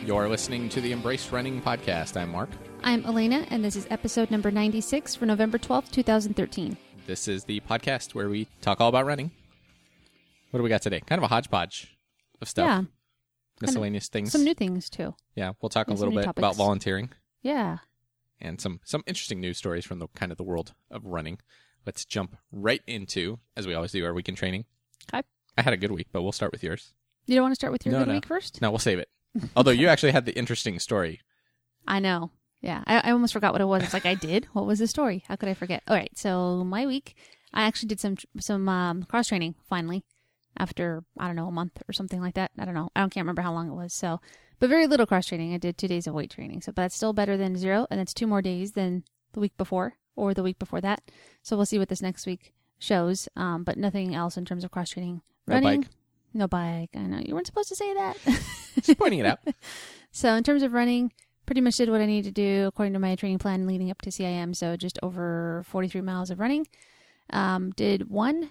You're listening to the Embrace Running Podcast. I'm Mark. I'm Elena, and this is episode number 96 for November 12th, 2013. This is the podcast where we talk all about running. What do we got today? Kind of a hodgepodge of stuff. Yeah. Miscellaneous things. Some new things, too. Yeah, we'll talk a And some little new bit topics. about volunteering Yeah. and some interesting news stories from the kind of the world of running. Let's jump right into, as we always do, our weekend training. Okay. I had a good week, but we'll start with yours. You don't want to start with your good No. week first? No, we'll save it. Although you actually had the interesting story. I know. Yeah. I almost forgot what it was. It's like I did. What was the story? How could I forget? All right. So my week, I actually did some cross training finally after, I don't know, a month or something like that. I don't know. Can't remember how long it was. So, but very little cross training. I did 2 days of weight training. So, but that's still better than 0. And it's 2 more days than the week before or the week before that. So we'll see what this next week shows. But nothing else in terms of cross training. No Running. bike. No bike. I know. You weren't supposed to say that. Just pointing it out. So in terms of running, pretty much did what I needed to do according to my training plan leading up to CIM. So just over 43 miles of running. Did one,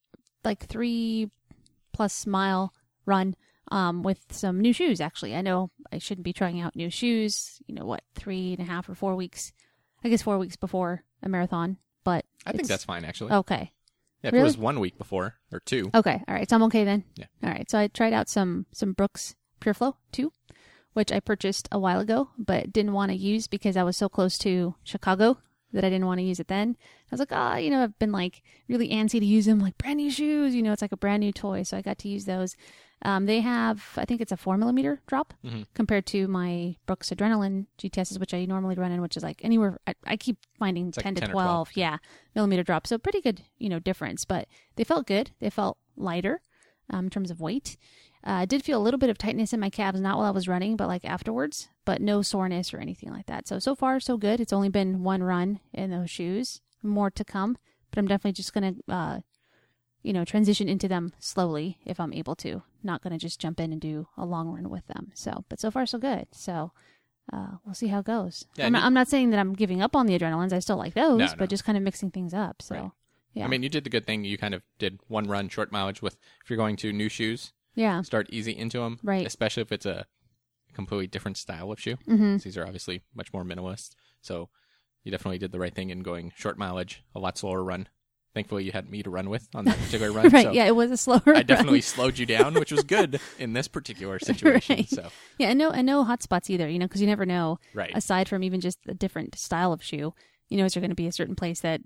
3+ mile run with some new shoes, actually. I know I shouldn't be trying out new shoes, 3.5 or 4 weeks. I guess 4 weeks before a marathon, but I think that's fine, actually. okay. Yeah, if Really? it was 1 week before, or 2. Okay. All right. So I'm okay then. Yeah. All right. So I tried out some Brooks PureFlow 2, which I purchased a while ago, but didn't want to use because I was so close to Chicago that I didn't want to use it then. I was like, I've been really antsy to use them, brand new shoes, it's like a brand new toy. So I got to use those. They have, I think it's a 4mm drop compared to my Brooks Adrenaline GTSs, which I normally run in, which is anywhere, I keep finding It's 10 to 10 or 12. Yeah. Millimeter drop. So pretty good, difference, but they felt good. They felt lighter in terms of weight. I did feel a little bit of tightness in my calves, not while I was running, but afterwards, but no soreness or anything like that. So far, so good. It's only been 1 run in those shoes. More to come, but I'm definitely just going to, transition into them slowly if I'm able to. Not going to just jump in and do a long run with them. But so far, so good. So we'll see how it goes. Yeah, I'm not saying that I'm giving up on the Adrenalines. I still like those, No. but just kind of mixing things up. So, Right. yeah. I mean, you did the good thing. You kind of did 1 run, short mileage with, if you're going to new shoes, yeah. start easy into them. Right. Especially if it's a completely different style of shoe. Mm-hmm. These are obviously much more minimalist. So you definitely did the right thing in going short mileage, a lot slower run. Thankfully, you had me to run with on that particular run. Right. So Yeah. It was a slower I definitely run. slowed you down, which was good in this particular situation. Right. So Yeah. And no hot spots either, because you never know. right. Aside from even just a different style of shoe, is there going to be a certain place that,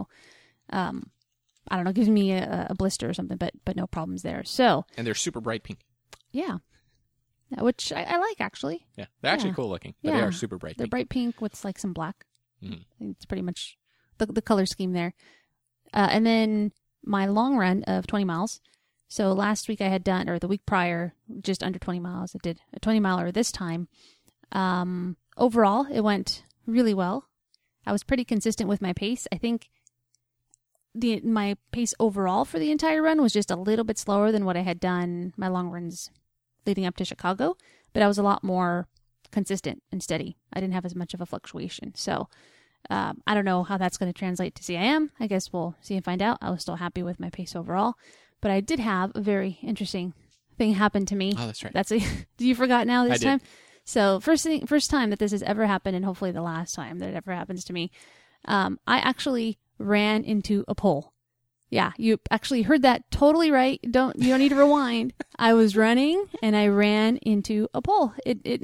I don't know, gives me a blister or something, but no problems there. So, And they're super bright pink. yeah. Which I like, actually. Yeah. They're actually Yeah. cool looking, but they Yeah. are super bright They're pink. bright pink with some black. Mhm. I think it's pretty much the color scheme there. And then my long run of 20 miles. So last week I had done, or the week prior, just under 20 miles. I did a 20 miler this time. Overall, it went really well. I was pretty consistent with my pace. I think my pace overall for the entire run was just a little bit slower than what I had done my long runs leading up to Chicago, but I was a lot more consistent and steady. I didn't have as much of a fluctuation. So I don't know how that's going to translate to CIM. I guess we'll see and find out. I was still happy with my pace overall, but I did have a very interesting thing happen to me. Oh, that's right. Do you forgot now this I did. time? So first time that this has ever happened, and hopefully the last time that it ever happens to me, I actually ran into a pole. Yeah, you actually heard that totally right. You don't need to rewind. I was running and I ran into a pole. It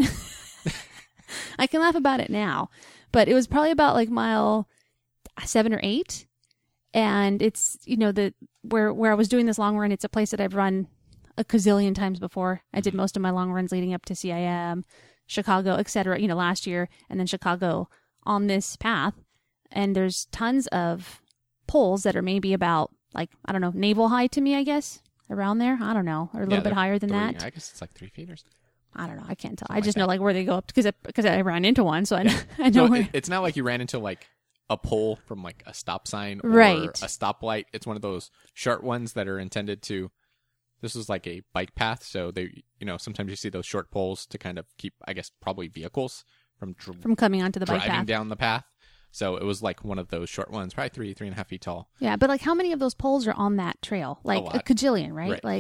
I can laugh about it now, but it was probably about mile 7 or 8. And it's, where I was doing this long run, it's a place that I've run a gazillion times before. I did most of my long runs leading up to CIM, Chicago, etc., last year, and then Chicago on this path. And there's tons of poles that are maybe about, I don't know, navel height to me, I guess, around there. I don't know, or a little bit they're higher than 3, that. I guess it's 3 feet or something. I don't know. I can't tell. Something I just like know where they go up because I ran into one, so I know. I know No, where. it's not like you ran into a pole from a stop sign or Right. a stoplight. It's one of those short ones that are intended to. This is like a bike path, so they, sometimes you see those short poles to kind of keep, I guess, probably vehicles from coming onto the bike driving path. down the path. So it was one of those short ones, probably 3.5 feet tall. Yeah, but how many of those poles are on that trail? lot. A cajillion, right? Right.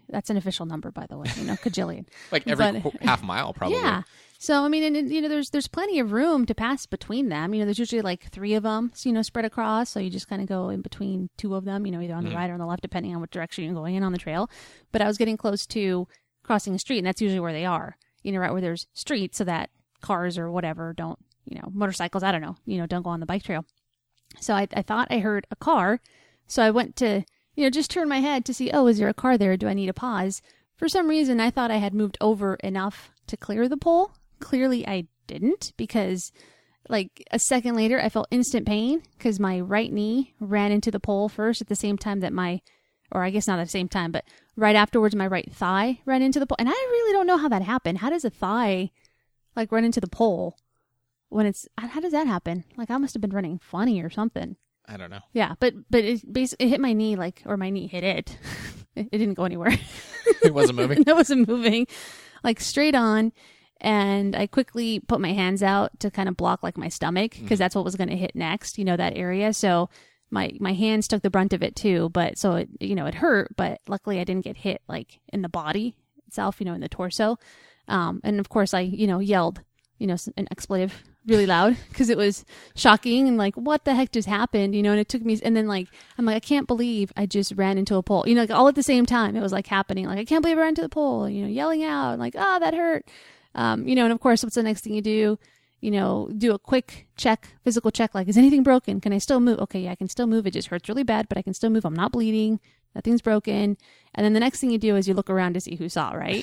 That's an official number, by the way, kajillion. Like every But- half mile, probably. Yeah. So, I mean, and there's plenty of room to pass between them. There's usually like 3 of them, spread across. So you just kind of go in between 2 of them, either on the right or on the left, depending on what direction you're going in on the trail. But I was getting close to crossing a street, and that's usually where they are, right where there's streets, so that cars or whatever don't, motorcycles, I don't know, don't go on the bike trail. So I thought I heard a car. So I went to, just turn my head to see, oh, is there a car there? Do I need a pause? For some reason, I thought I had moved over enough to clear the pole. Clearly, I didn't, because like a second later, I felt instant pain because my right knee ran into the pole first at the same time that or I guess not at the same time, but right afterwards, my right thigh ran into the pole. And I really don't know how that happened. How does a thigh like run into the pole when how does that happen? Like I must have been running funny or something. I don't know. Yeah, but it basically it hit my knee or my knee hit it. It didn't go anywhere. It wasn't moving? It wasn't moving, like straight on. And I quickly put my hands out to kind of block like my stomach because that's what was going to hit next, that area. So my hands took the brunt of it too. But so it, it hurt, but luckily I didn't get hit like in the body itself, in the torso. And of course I, yelled, an expletive really loud because it was shocking and like, what the heck just happened? And it took me, and then like, I'm like, I can't believe I just ran into a pole, like all at the same time. It was like happening. Like, I can't believe I ran into the pole, yelling out and like, oh, that hurt. And of course, what's the next thing you do? Do a quick physical check. Like, is anything broken? Can I still move? Okay, yeah, I can still move. It just hurts really bad, but I can still move. I'm not bleeding. Nothing's broken. And then the next thing you do is you look around to see who saw, right?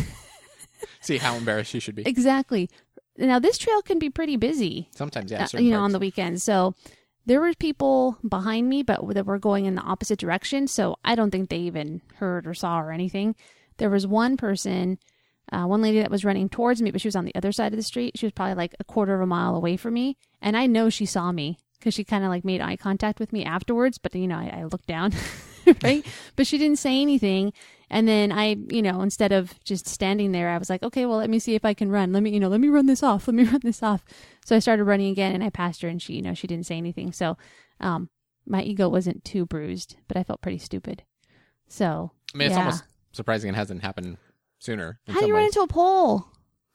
See how embarrassed you should be. Exactly. Now, this trail can be pretty busy. Sometimes, yeah. On the weekends. So there were people behind me, but that were going in the opposite direction. So I don't think they even heard or saw or anything. There was one person, one lady that was running towards me, but she was on the other side of the street. She was probably like a quarter of a mile away from me. And I know she saw me because she kind of like made eye contact with me afterwards. But, I looked down, right? But she didn't say anything. And then I, instead of just standing there, I was like, okay, well, let me see if I can run. Let me run this off. Let me run this off. So I started running again and I passed her and she, she didn't say anything. So, my ego wasn't too bruised, but I felt pretty stupid. So, I mean, it's almost surprising it hasn't happened sooner. How do you run into a pole?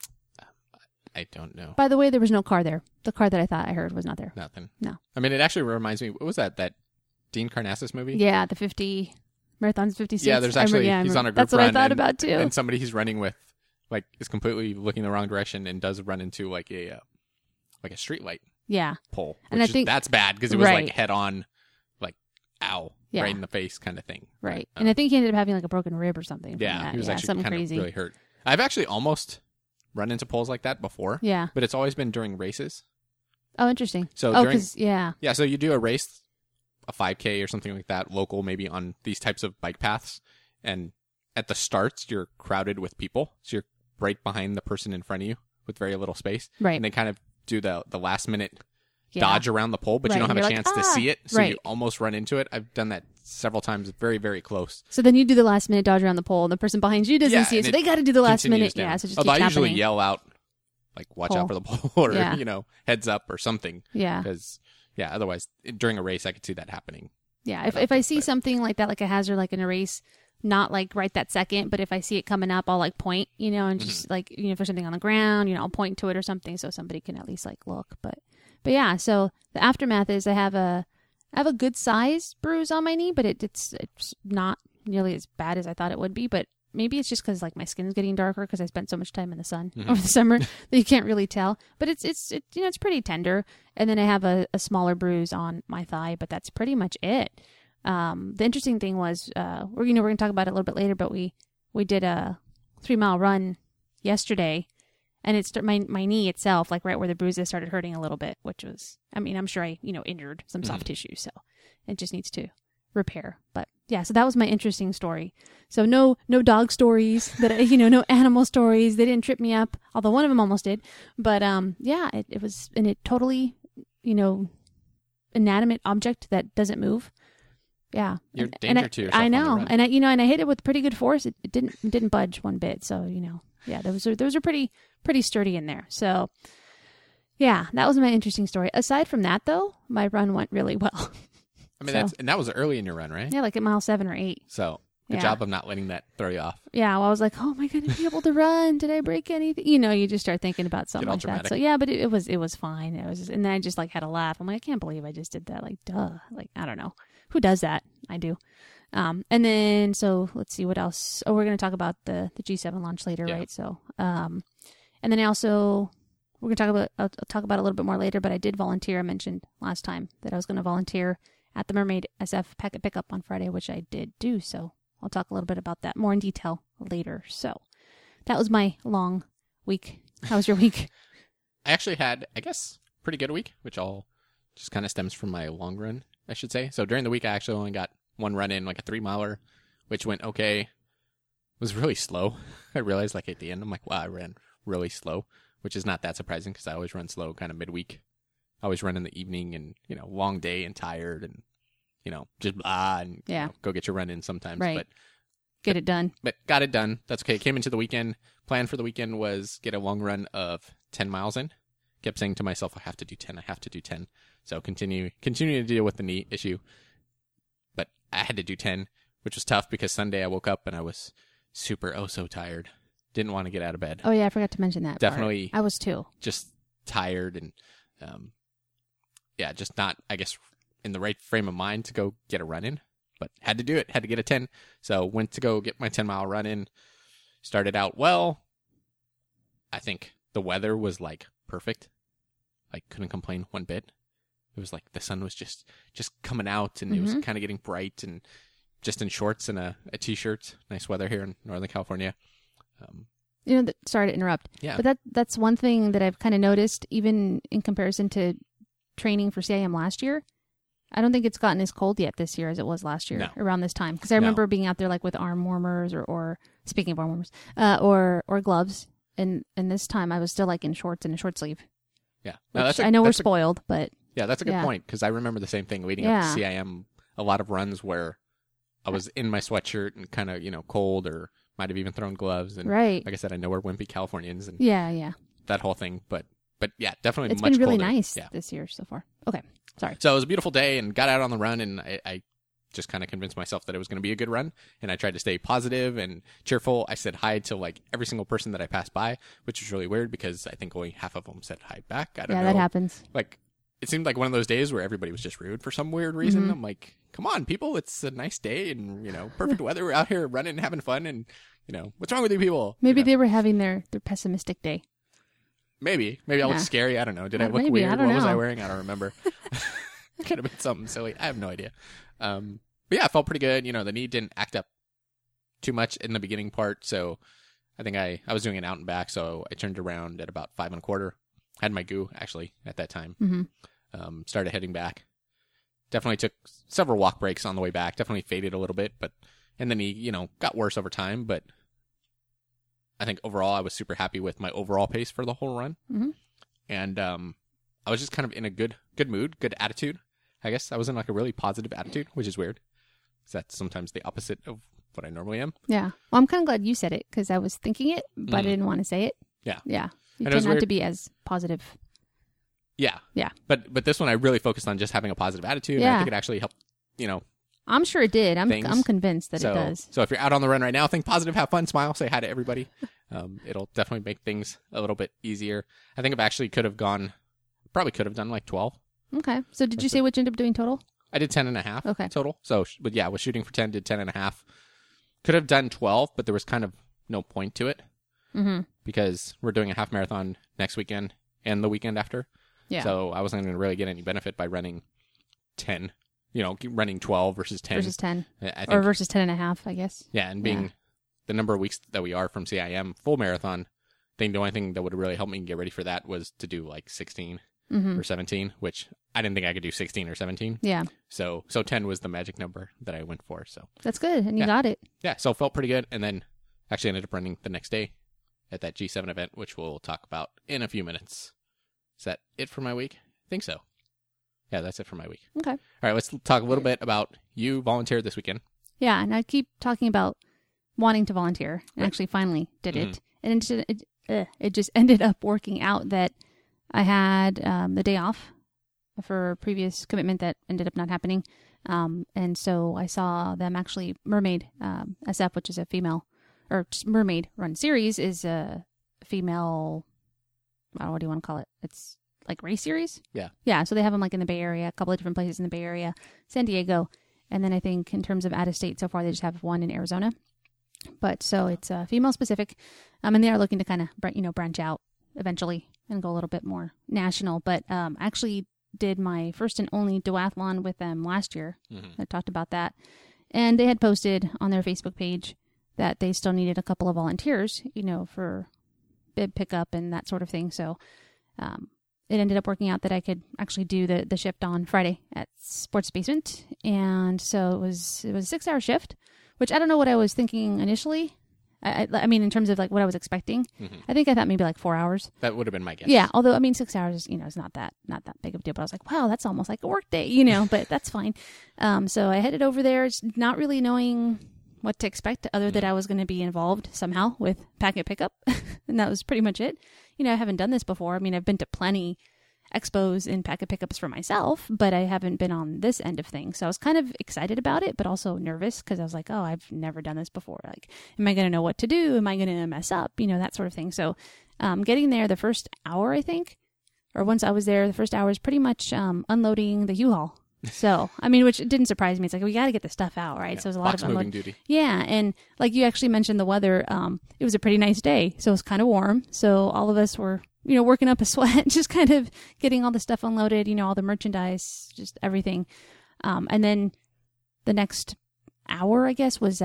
I don't know. By the way, there was no car there. The car that I thought I heard was not there. Nothing. No. I mean, it actually reminds me, what was that Dean Karnazes movie? Yeah, the 50 Marathon's 56. Yeah, there's actually, he's on a group That's what run. I thought about too. And somebody he's running with, like, is completely looking the wrong direction and does run into like a street light pole. And I think that's bad because it was like head on, like, ow, right in the face kind of thing. Right. But, and I think he ended up having like a broken rib or something. Yeah, he was actually something kind crazy. of really hurt. I've actually almost run into poles like that before. Yeah. But it's always been during races. Oh, interesting. So yeah, so you do a race, a 5K or something like that, local maybe on these types of bike paths, and at the starts you're crowded with people, so you're right behind the person in front of you with very little space, right? And they kind of do the last minute dodge around the pole, but you don't have a chance to see it, so you almost run into it. I've done that several times, very, very close. So then you do the last minute dodge around the pole, and the person behind you doesn't see it, so they got to do the last minute. Down. Yeah, so just although keeps I usually happening. yell out, like, watch out for the pole, or heads up or something. Yeah, because otherwise during a race I could see that happening. Yeah, if I see something like that, like a hazard, like in a race, not like right that second, but if I see it coming up, I'll like point, and just like, if there's something on the ground, I'll point to it or something so somebody can at least like look. But yeah, so the aftermath is I have a good size bruise on my knee, but it's not nearly as bad as I thought it would be. But maybe it's just because like my skin is getting darker because I spent so much time in the sun over the summer that you can't really tell. But it's pretty tender. And then I have a smaller bruise on my thigh, but that's pretty much it. The interesting thing was, we're going to talk about it a little bit later, but we did a 3-mile run yesterday, and it's my knee itself, like right where the bruises started hurting a little bit, which was, I mean, I'm sure I, injured some soft tissue, so it just needs to repair. But yeah, so that was my interesting story. So no dog stories that, no animal stories. They didn't trip me up, although one of them almost did. But yeah, it was, and it totally, inanimate object that doesn't move. Yeah, you're danger to yourself. I know, and I hit it with pretty good force. It didn't budge one bit. So yeah, those are pretty sturdy in there. So yeah, that was my interesting story. Aside from that, though, my run went really well. I mean, that was early in your run, right? Yeah, like at mile 7 or 8. So Good job of not letting that throw you off. Yeah, well, I was like, oh, am I going to be able to run? Did I break anything? You know, you just start thinking about something like dramatic. that. So yeah, but it was fine. It was, and then I just like had a laugh. I'm like, I can't believe I just did that. Like, duh. Like, I don't know who does that. I do. And then so let's see what else. Oh, we're going to talk about the G7 launch later, right? So, and then I also we're going to talk about. I'll talk about it a little bit more later. But I did volunteer. I mentioned last time that I was going to volunteer at the Mermaid SF packet pickup on Friday, which I did do. So. I'll talk a little bit about that more in detail later. So that was my long week. How was your week? I actually had, I guess, pretty good week, which all just kind of stems from my long run, I should say. So during the week, I actually only got one run in, like a 3-miler, which went okay. It was really slow. I realized like at the end, I'm like, wow, I ran really slow, which is not that surprising because I always run slow kind of midweek. I always run in the evening and, long day and tired and, just blah and go get your run in sometimes. Right. But get it done. But got it done. That's okay. Came into the weekend. Plan for the weekend was get a long run of 10 miles in. Kept saying to myself, I have to do 10. I have to do 10. So continue to deal with the knee issue. But I had to do 10, which was tough because Sunday I woke up and I was so tired. Didn't want to get out of bed. Oh yeah, I forgot to mention that. Definitely. Part. I was too. Just tired and, just not, I guess, in the right frame of mind to go get a run in, but had to do it, had to get a 10. So went to go get my 10-mile run in. Started out well. I think the weather was like perfect. I couldn't complain one bit. It was like the sun was just coming out and it was kind of getting bright and just in shorts and a t-shirt. Nice weather here in Northern California. Sorry to interrupt. Yeah. But that's one thing that I've kind of noticed even in comparison to training for CIM last year. I don't think it's gotten as cold yet this year as it was last year around this time. Because I remember being out there like with arm warmers or speaking of arm warmers, or gloves. And this time I was still like in shorts and a short sleeve. Yeah. I know we're spoiled, but. Yeah, that's a good point. Because I remember the same thing leading up to CIM. A lot of runs where I was in my sweatshirt and kind of, cold or might have even thrown gloves. And right. Like I said, I know we're wimpy Californians and that whole thing. But yeah, definitely it's much been really colder. Nice this year so far. Okay. Sorry. So it was a beautiful day and got out on the run and I just kind of convinced myself that it was going to be a good run. And I tried to stay positive and cheerful. I said hi to like every single person that I passed by, which was really weird because I think only half of them said hi back. I don't know. Yeah, that happens. Like it seemed like one of those days where everybody was just rude for some weird reason. I'm like, come on, people, it's a nice day and, perfect weather. We're out here running and having fun and, what's wrong with you people? Maybe they were having their pessimistic day. Maybe I looked scary. I don't know. Did I look maybe. weird? I don't What was know. I wearing? I don't remember. Could have been something silly. I have no idea. But yeah, I felt pretty good. The knee didn't act up too much in the beginning part. So I think I was doing an out and back. So I turned around at about 5 1/4. Had my goo actually at that time. Started heading back. Definitely took several walk breaks on the way back. Definitely faded a little bit, and the knee, got worse over time. But I think overall I was super happy with my overall pace for the whole run. And I was just kind of in a good mood, good attitude. I guess I was in like a really positive attitude, which is weird. Because that's sometimes the opposite of what I normally am. Yeah. Well, I'm kind of glad you said it because I was thinking it, but I didn't want to say it. Yeah. Yeah. You And tend not to be as positive. Yeah. Yeah. But this one I really focused on just having a positive attitude. Yeah. And I think it actually helped, I'm sure it did. I'm convinced that so, it does. So if you're out on the run right now, think positive, have fun, smile, say hi to everybody. It'll definitely make things a little bit easier. I think probably could have done like 12. Okay. So did you say what you ended up doing total? I did 10.5 okay. total. So, but yeah, I was shooting for 10, did 10.5. Could have done 12, but there was kind of no point to it because we're doing a half marathon next weekend and the weekend after. Yeah. So I wasn't going to really get any benefit by running 10, running 12 versus 10. Versus 10. I think, or versus 10.5, I guess. Yeah, and being the number of weeks that we are from CIM full marathon, I think the only thing that would really help me get ready for that was to do like 16 or 17, which I didn't think I could do 16 or 17. Yeah. So 10 was the magic number that I went for. So that's good, and you got it. Yeah, so felt pretty good, and then actually ended up running the next day at that G7 event, which we'll talk about in a few minutes. Is that it for my week? I think so. Yeah, that's it for my week. Okay. All right, let's talk a little bit about you volunteered this weekend. Yeah, and I keep talking about wanting to volunteer, and actually finally did it. And it just ended up working out that I had the day off for a previous commitment that ended up not happening. And so I saw them actually Mermaid SF, which is a female, or just Mermaid run series, is a female, I don't know, what do you want to call it? It's like race series? Yeah. Yeah, so they have them like in the Bay Area, a couple of different places in the Bay Area, San Diego, and then I think in terms of out of state so far, they just have one in Arizona. But so it's female specific, and they are looking to kind of branch out eventually and go a little bit more national. But actually did my first and only duathlon with them last year. I talked about that, and they had posted on their Facebook page that they still needed a couple of volunteers, for bib pickup and that sort of thing. So it ended up working out that I could actually do the shift on Friday at Sports Basement, and so it was a 6-hour shift, which I don't know what I was thinking initially. I mean, in terms of like what I was expecting, I think I thought maybe like 4 hours. That would have been my guess. Yeah, although I mean 6 hours, is not that big of a deal. But I was like, wow, that's almost like a work day, But that's fine. So I headed over there, not really knowing what to expect, other than I was going to be involved somehow with packet pickup, and that was pretty much it. I haven't done this before. I mean, I've been to plenty expos and packet pickups for myself, but I haven't been on this end of things. So I was kind of excited about it, but also nervous because I was like, oh, I've never done this before. Like, am I going to know what to do? Am I going to mess up? That sort of thing. So getting there the first hour, I think, or once I was there, the first hour is pretty much unloading the U-Haul. So, I mean, which didn't surprise me. It's like, we got to get the stuff out, right? Yeah, so it was a lot of moving duty. Yeah. And like you actually mentioned the weather, it was a pretty nice day. So it was kind of warm. So all of us were, working up a sweat, just kind of getting all the stuff unloaded, all the merchandise, just everything. And then the next hour, I guess, was,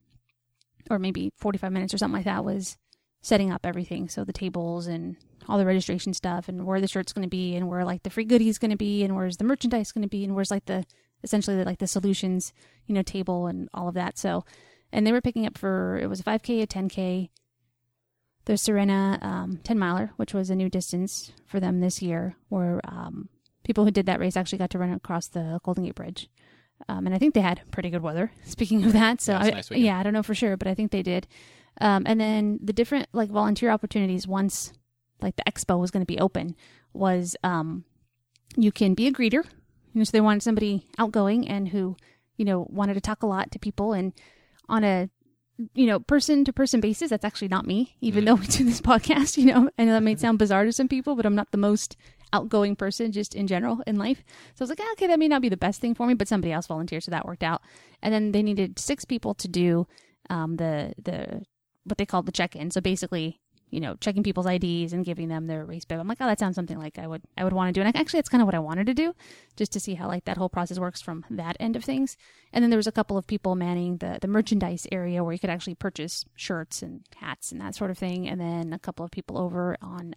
or maybe 45 minutes or something like that, was setting up everything. So the tables and all the registration stuff and where the shirt's going to be and where like the free goodies going to be and where's the merchandise going to be and where's like essentially the solutions, table and all of that. So, and they were picking up it was a 5K, a 10K, the Serena 10 miler, which was a new distance for them this year, where people who did that race actually got to run across the Golden Gate Bridge. And I think they had pretty good weather, speaking of that. So nice I don't know for sure, but I think they did. And then the different like volunteer opportunities once like the expo was going to be open was you can be a greeter. So they wanted somebody outgoing and who, wanted to talk a lot to people, and on a person to person basis, that's actually not me, even though we do this podcast, I know that may sound bizarre to some people, but I'm not the most outgoing person just in general in life. So I was like, okay, that may not be the best thing for me, but somebody else volunteered. So that worked out. And then they needed 6 people to do the what they call the check-in. So basically, checking people's IDs and giving them their race bib. I'm like, oh, that sounds something like I would want to do. And actually, that's kind of what I wanted to do, just to see how like that whole process works from that end of things. And then there was a couple of people manning the merchandise area where you could actually purchase shirts and hats and that sort of thing. And then a couple of people over on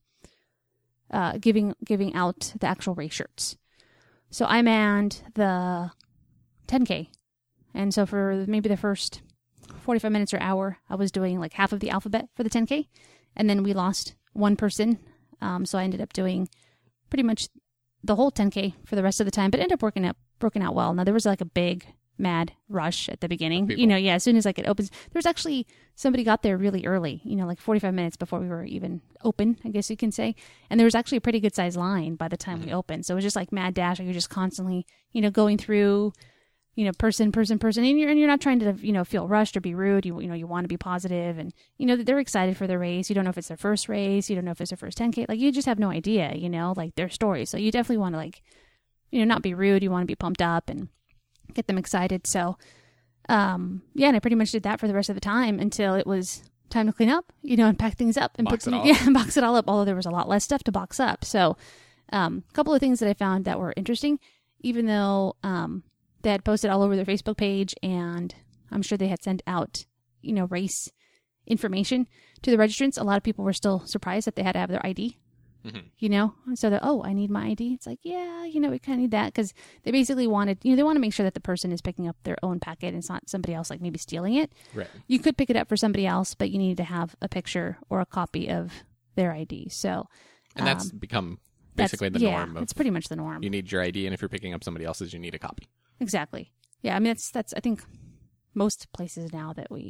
giving out the actual race shirts. So I manned the 10K. And so for maybe the first 45 minutes or hour, I was doing like half of the alphabet for the 10K, and then we lost one person. So I ended up doing pretty much the whole 10K for the rest of the time, but ended up broken out well. Now there was like a big mad rush at the beginning, as soon as like it opens, there was actually somebody got there really early, like 45 minutes before we were even open, I guess you can say. And there was actually a pretty good sized line by the time we opened. So it was just like mad dash. Like you're just constantly, going through, person, and you're not trying to, feel rushed or be rude. You want to be positive, and, they're excited for the race. You don't know if it's their first race. You don't know if it's their first 10K. Like, you just have no idea, like their story. So you definitely want to like, not be rude. You want to be pumped up and get them excited. So, and I pretty much did that for the rest of the time until it was time to clean up, and pack things up and box it all up. Although there was a lot less stuff to box up. So, a couple of things that I found that were interesting, even though, they had posted all over their Facebook page, and I'm sure they had sent out, race information to the registrants. A lot of people were still surprised that they had to have their ID, and so they're, oh, I need my ID. It's like, yeah, we kind of need that, because they basically wanted, they want to make sure that the person is picking up their own packet and it's not somebody else like maybe stealing it. Right. You could pick it up for somebody else, but you need to have a picture or a copy of their ID. So, and that's become basically the norm. It's pretty much the norm. You need your ID, and if you're picking up somebody else's, you need a copy. Exactly. Yeah, I mean, that's I think most places now that with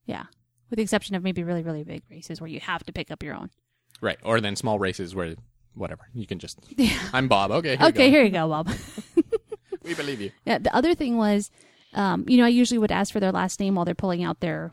the exception of maybe really, really big races where you have to pick up your own. Right. Or then small races where whatever. You can just. Yeah. I'm Bob. Okay. Here you go, Bob. We believe you. Yeah. The other thing was, I usually would ask for their last name while they're pulling out their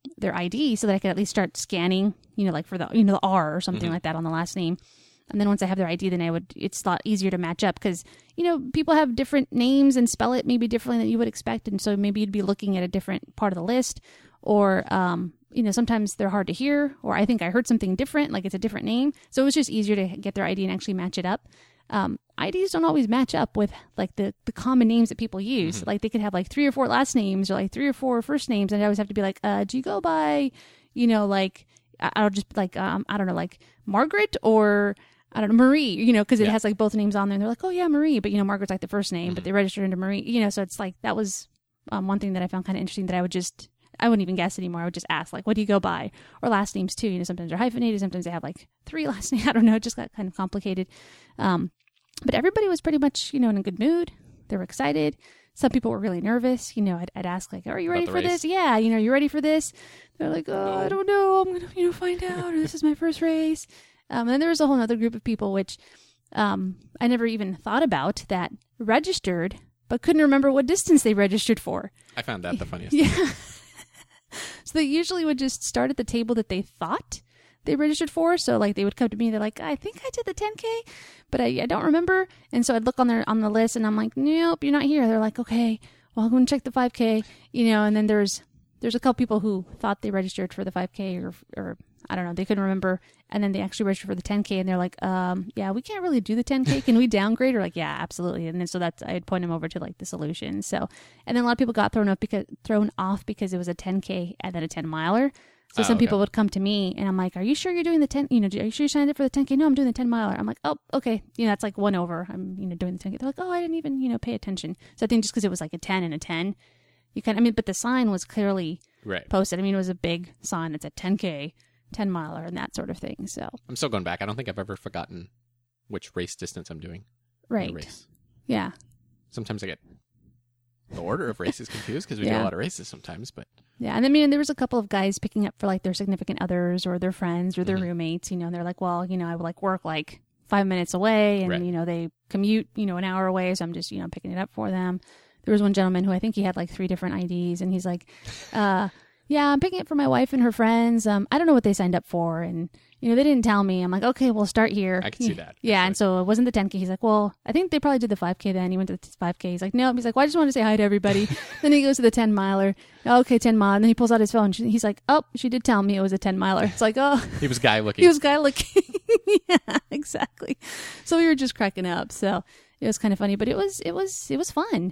ID so that I could at least start scanning, like for the, the R or something like that on the last name. And then once I have their ID, then it's a lot easier to match up because, people have different names and spell it maybe differently than you would expect. And so maybe you'd be looking at a different part of the list or, sometimes they're hard to hear, or I think I heard something different, like it's a different name. So it was just easier to get their ID and actually match it up. IDs don't always match up with like the common names that people use. Like they could have like 3 or 4 last names or like 3 or 4 first names. And I always have to be like, do you go by, like, I'll just like, I don't know, like Margaret or I don't know, Marie, because it has like both names on there. And they're like, oh yeah, Marie. But, Margaret's like the first name, but they registered under Marie, so it's like, that was one thing that I found kind of interesting that I wouldn't even guess anymore. I would just ask, like, what do you go by? Or last names too. Sometimes they're hyphenated. Sometimes they have like 3 last names. I don't know. It just got kind of complicated. But everybody was pretty much, in a good mood. They were excited. Some people were really nervous. I'd ask like, are you ready for this? Yeah. Are you ready for this? They're like, oh, I don't know. I'm going to, find out. Or this is my first race. And then there was a whole other group of people, which I never even thought about, that registered, but couldn't remember what distance they registered for. I found that the funniest. Yeah. So they usually would just start at the table that they thought they registered for. So like they would come to me, they're like, I think I did the 10K, but I don't remember. And so I'd look on the list and I'm like, nope, you're not here. They're like, okay, well, I'm going to check the 5K, and then there's a couple people who thought they registered for the 5K or I don't know, they couldn't remember. And then they actually registered for the 10K and they're like, yeah, we can't really do the 10K. Can we downgrade? Or like, yeah, absolutely. And then so I'd point them over to like the solution. So, and then a lot of people got thrown off because it was a 10K and then a 10 miler. So some people would come to me and I'm like, are you sure you're doing the 10, are you sure you signed up for the 10K? No, I'm doing the 10 miler. I'm like, oh, okay. That's like 1 over. I'm, doing the 10K. They're like, oh, I didn't even, pay attention. So I think just because it was like a 10 and a 10, but the sign was clearly posted. It was a big sign. It's a 10K. 10 miler and that sort of thing. So I'm still going back. I don't think I've ever forgotten which race distance I'm doing. Right. Race. Yeah. Sometimes I get the order of races confused because we do a lot of races sometimes, but yeah. And there was a couple of guys picking up for like their significant others or their friends or their roommates, and they're like, well, I would like work like 5 minutes away and, they commute, an hour away. So I'm just, picking it up for them. There was one gentleman who I think he had like 3 different IDs and he's like, yeah, I'm picking it for my wife and her friends. I don't know what they signed up for. And, they didn't tell me. I'm like, okay, we'll start here. I can see that. Yeah. And so it wasn't the 10K. He's like, well, I think they probably did the 5K then. He went to the 5K. He's like, no. He's like, well, I just want to say hi to everybody. Then he goes to the 10 miler. Okay, 10 mile. And then he pulls out his phone. He's like, oh, she did tell me it was a 10 miler. It's like, oh. He was guy looking. Yeah, exactly. So we were just cracking up. So it was kind of funny, but it was fun.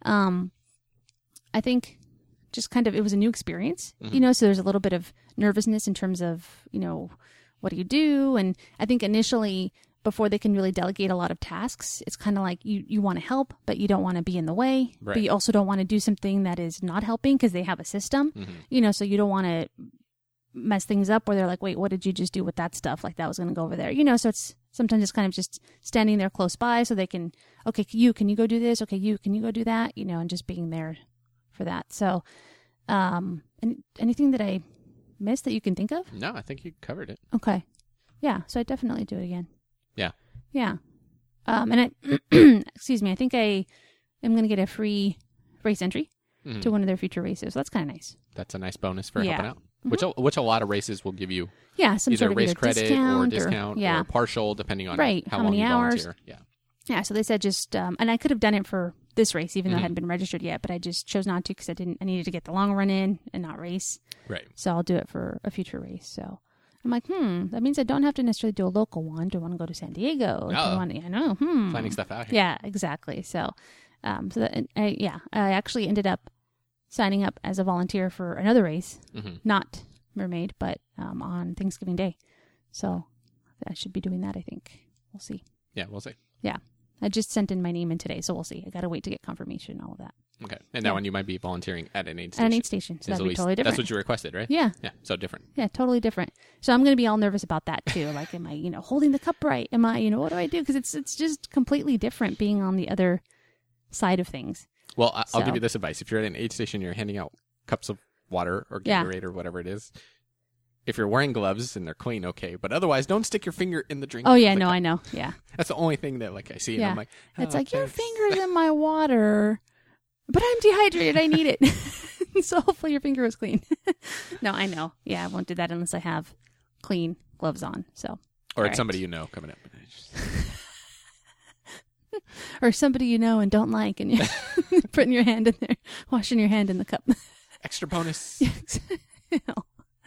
I think just kind of, it was a new experience, so there's a little bit of nervousness in terms of, what do you do? And I think initially, before they can really delegate a lot of tasks, it's kind of like you want to help, but you don't want to be in the way, but you also don't want to do something that is not helping because they have a system, so you don't want to mess things up where they're like, wait, what did you just do with that stuff? Like that was going to go over there, so it's sometimes it's kind of just standing there close by so they can, okay, can you go do this? Okay, can you go do that? And just being there for that. So, anything that I missed that you can think of? No, I think you covered it. Okay. Yeah. So I definitely do it again. Yeah. Yeah. And I, excuse me, I think I am going to get a free race entry to one of their future races. So that's kind of nice. That's a nice bonus for helping out. Which a lot of races will give you. Yeah. Some either sort of race credit or discount or partial, depending on how long many you hours. volunteer. Yeah. Yeah. So they said just, and I could have done it for this race, even though I hadn't been registered yet, but I just chose not to because I needed to get the long run in and not race. Right. So I'll do it for a future race. So I'm like, that means I don't have to necessarily do a local one. Do I want to go to San Diego? I know. Finding stuff out here. Yeah, exactly. So, I actually ended up signing up as a volunteer for another race, not Mermaid, but on Thanksgiving Day. So I should be doing that, I think. We'll see. Yeah, we'll see. Yeah. I just sent in my name in today, so we'll see. I got to wait to get confirmation and all of that. Okay. And that one you might be volunteering at an aid station. At an aid station. So that'd be totally different. That's what you requested, right? Yeah. Yeah. So different. Yeah, totally different. So I'm going to be all nervous about that too. Like, am I, holding the cup right? Am I, what do I do? Because it's just completely different being on the other side of things. Well, I'll give you this advice. If you're at an aid station, you're handing out cups of water or Gatorade or whatever it is. if you're wearing gloves and they're clean, okay. But otherwise, don't stick your finger in the drink. Oh yeah, of the no, cup. I know. Yeah, That's the only thing that like I see, and Yeah. I'm like, it's oh, like your thanks. finger's in my water, but I'm dehydrated. I need it. So hopefully your finger was clean. No, I know. Yeah, I won't do that unless I have clean gloves on. So Or All it's right. somebody you know coming up. or somebody you know and don't like, and you're putting your hand in there, washing your hand in the cup. Extra bonus. All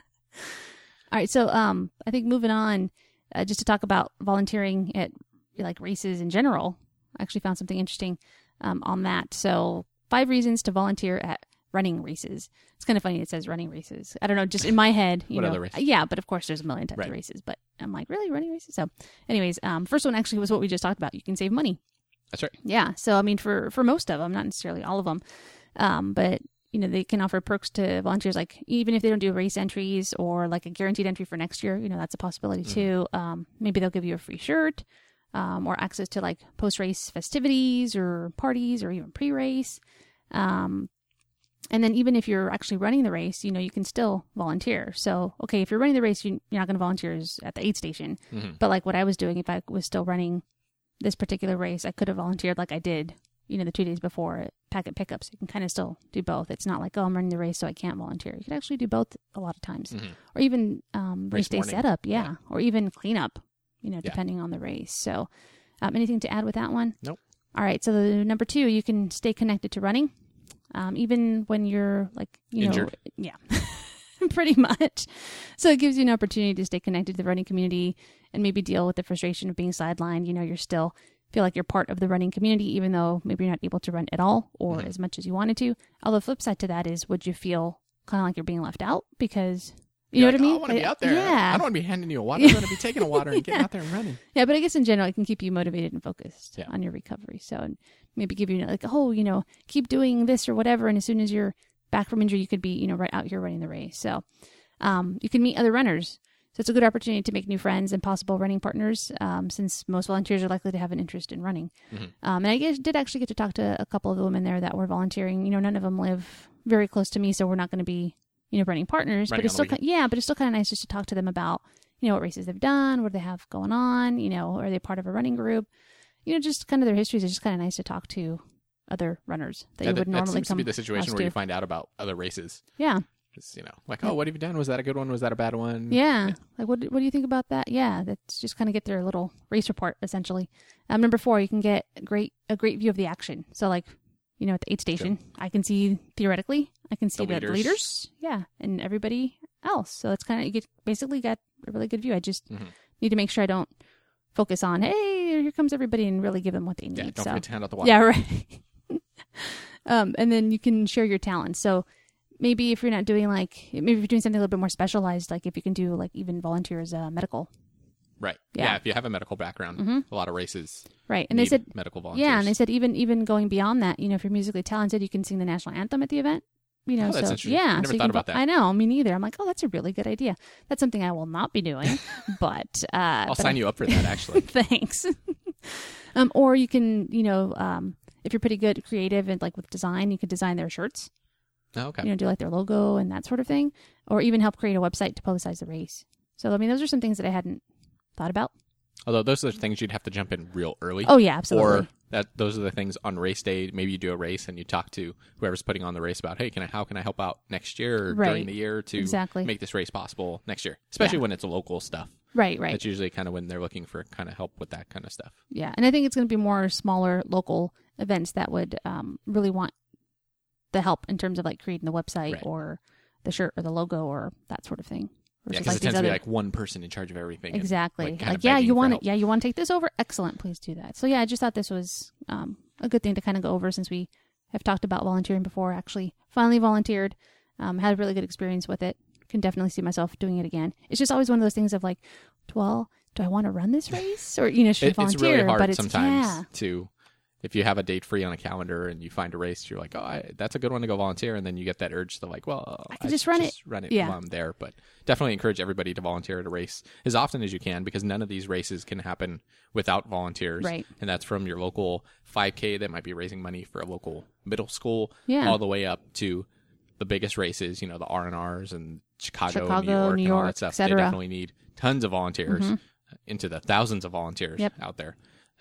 right, so I think moving on, just to talk about volunteering at like races in general, I actually found something interesting on that. So 5 reasons to volunteer at running races. It's kind of funny it says running races. I don't know, just in my head, you What know. other races? Yeah, but of course there's a million types Right. of races. But I'm like, really, running races? So, anyways, first one actually was what we just talked about. You can save money. That's right. Yeah. So, I mean, for most of them, not necessarily all of them, but, you know, they can offer perks to volunteers, like even if they don't do race entries or like a guaranteed entry for next year, you know, that's a possibility too. Maybe they'll give you a free shirt or access to like post-race festivities or parties or even pre-race. And then even if you're actually running the race, you know, you can still volunteer. So, okay, if you're running the race, you're not going to volunteer at the aid station. Mm-hmm. But like what I was doing, if I was still running this particular race, I could have volunteered like I did, you know, the 2 days before at Packet Pickups. You can kind of still do both. It's not like, oh, I'm running the race, so I can't volunteer. You can actually do both a lot of times. Mhm. Or even race day morning. setup, yeah. Or even cleanup, you know, Yeah. depending on the race. So anything to add with that one? Nope. All right, so the number 2, you can stay connected to running. Even when you're like, you Injured. know, yeah, pretty much. So it gives you an opportunity to stay connected to the running community and maybe deal with the frustration of being sidelined. You know, you're still feel like you're part of the running community, even though maybe you're not able to run at all or Mhm. as much as you wanted to. Although the flip side to that is, would you feel kind of like you're being left out because you know You're what I mean? like, oh, I want to be out there. Yeah. I don't want to be handing you a water. I want to be taking a water and getting Yeah. out there and running. Yeah, but I guess in general, it can keep you motivated and focused Yeah. on your recovery. So and maybe give you like, oh, you know, keep doing this or whatever. And as soon as you're back from injury, you could be, you know, right out here running the race. So you can meet other runners. So it's a good opportunity to make new friends and possible running partners, since most volunteers are likely to have an interest in running. Mhm. And I did actually get to talk to a couple of the women there that were volunteering. You know, none of them live very close to me, so we're not going to be, you know, running partners. Running but it's on still, but it's still kind of nice just to talk to them about, you know, what races they've done, what they have going on. You know, are they part of a running group? You know, just kind of their histories. It's just kind of nice to talk to other runners that you would that normally seems to come be the situation across where you to. find out about other races. Yeah. It's, you know, like, oh, what have you done? Was that a good one? Was that a bad one? Yeah. Like, what do you think about that? Yeah. That's just kind of get their little race report, essentially. Number 4, you can get a great view of the action. So, like, you know, at the aid station, I can see, theoretically, I can see the leaders. Yeah. And everybody else. So it's kind of, you basically got a really good view. I just need to make sure I don't focus on, hey, here comes everybody, and really give them what they need. Yeah, don't so. forget to hand out the water. Yeah, right. And then you can share your talents. So maybe if you're not doing maybe if you're doing something a little bit more specialized, like if you can do like even volunteer as a medical. Right. Yeah. Yeah, if you have a medical background, a lot of races Right. And need they said, medical volunteers. yeah, and they said even going beyond that, you know, if you're musically talented, you can sing the national anthem at the event. You know, Oh, that's so interesting. yeah, I never so you thought can about that. I know, me neither. I'm like, oh, that's a really good idea. That's something I will not be doing, but I'll sign you up for that, actually. Thanks. Or you can, you know, if you're pretty good creative and like with design, you could design their shirts. Oh, okay. You know, do like their logo and that sort of thing, or even help create a website to publicize the race. So, I mean, those are some things that I hadn't thought about. Although those are the things you'd have to jump in real early. Oh yeah, absolutely. Or those are the things on race day. Maybe you do a race and you talk to whoever's putting on the race about, hey, how can I help out next year or Right. during the year to Exactly. make this race possible next year? Especially when it's local stuff. Right. That's usually kind of when they're looking for kind of help with that kind of stuff. Yeah, and I think it's going to be more smaller local events that would really want the help in terms of like creating the website Right. or the shirt or the logo or that sort of thing. Yeah, Versus because it these tends to be other- like one person in charge of everything. and, Exactly. kinda Like, yeah, begging you for want help. it. Yeah, you want to take this over? Excellent. Please do that. So yeah, I just thought this was a good thing to kind of go over since we have talked about volunteering before. Actually, finally volunteered. Had a really good experience with it. Can definitely see myself doing it again. It's just always one of those things of like, well, do I want to run this race or should I volunteer? It's really hard but it's sometimes to, if you have a date free on a calendar and you find a race, you're like, oh, that's a good one to go volunteer. And then you get that urge to like, well, I can just run it. Yeah. while I'm there. But definitely encourage everybody to volunteer at a race as often as you can, because none of these races can happen without volunteers. Right. And that's from your local 5K that might be raising money for a local middle school Yeah. all the way up to the biggest races, the R&Rs and Chicago and New York New and all York, that stuff, et cetera. they definitely need tons of volunteers, Mhm. into the thousands of volunteers Yep. out there.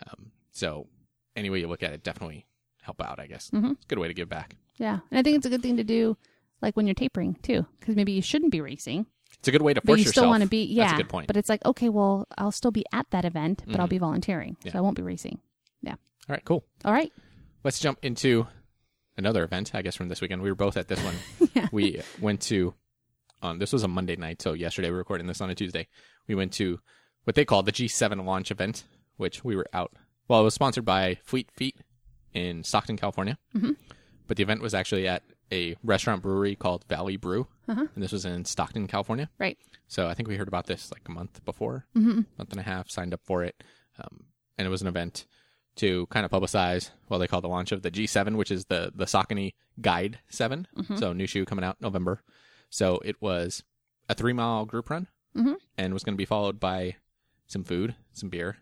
So any way you look at it, definitely help out, I guess. Mhm. It's a good way to give back. Yeah. And I think it's a good thing to do, like when you're tapering too, because maybe you shouldn't be racing, It's a good way to but force you yourself. still want to be. Yeah. That's a good point. But it's like, okay, well, I'll still be at that event, but I'll Mhm. be volunteering, Yeah. so I won't be racing. All right, cool. All right. Let's jump into another event, I guess, from this weekend. We were both at this one. Yeah. We went to, this was a Monday night, so yesterday we were recording this on a Tuesday. We went to what they call the G7 launch event, which we were out. Well, it was sponsored by Fleet Feet in Stockton, California. Mhm. But the event was actually at a restaurant brewery called Valley Brew. Uh-huh. And this was in Stockton, California. Right. So I think we heard about this like a month before, Mhm. month and a half, signed up for it. And it was an event to kind of publicize, they call the launch of the G7, which is the Saucony Guide 7. Mhm. So new shoe coming out November. So it was a 3-mile group run Mhm. and was going to be followed by some food, some beer,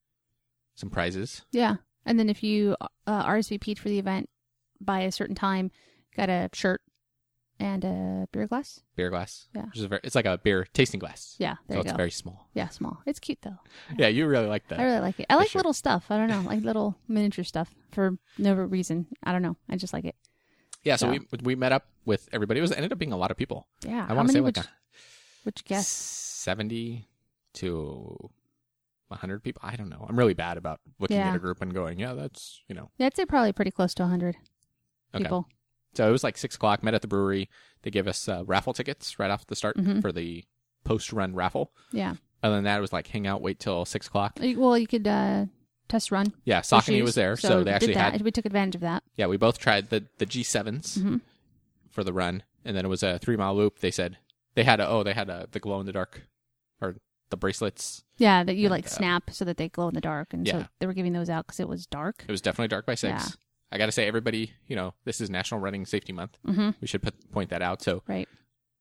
some prizes. Yeah. And then if you RSVP'd for the event by a certain time, got a shirt and a beer glass. Beer glass. Yeah. Which is it's like a beer tasting glass. Yeah, there So you it's go. very small. Yeah, small. It's cute though. Yeah, you really like that. I really like it. I like shirt. little stuff. I don't know, like little miniature stuff for no reason. I don't know. I just like it. Yeah, so Yeah. we met up with everybody. It ended up being a lot of people. Yeah. I want to say like would you guess? 70 to 100 people. I don't know. I'm really bad about looking Yeah. at a group and going, yeah, that's, Yeah, I'd say probably pretty close to 100 Okay. people. So it was like 6 o'clock, met at the brewery. They gave us raffle tickets right off the start Mhm. for the post-run raffle. Yeah. Other than that, it was like hang out, wait till 6 o'clock. Well, you could test run. Yeah, your Saucony shoes. was there, so they we actually did that. had. We took advantage of that. Yeah, we both tried the G7s Mhm. for the run, and then it was a 3-mile loop. They said they had the glow in the dark, or the bracelets. Yeah, that you And, like snap so that they glow in the dark, and so yeah. they were giving those out because it was dark. It was definitely dark by 6. Yeah. I got to say, everybody, this is National Running Safety Month. Mm-hmm. We should point that out. So Right.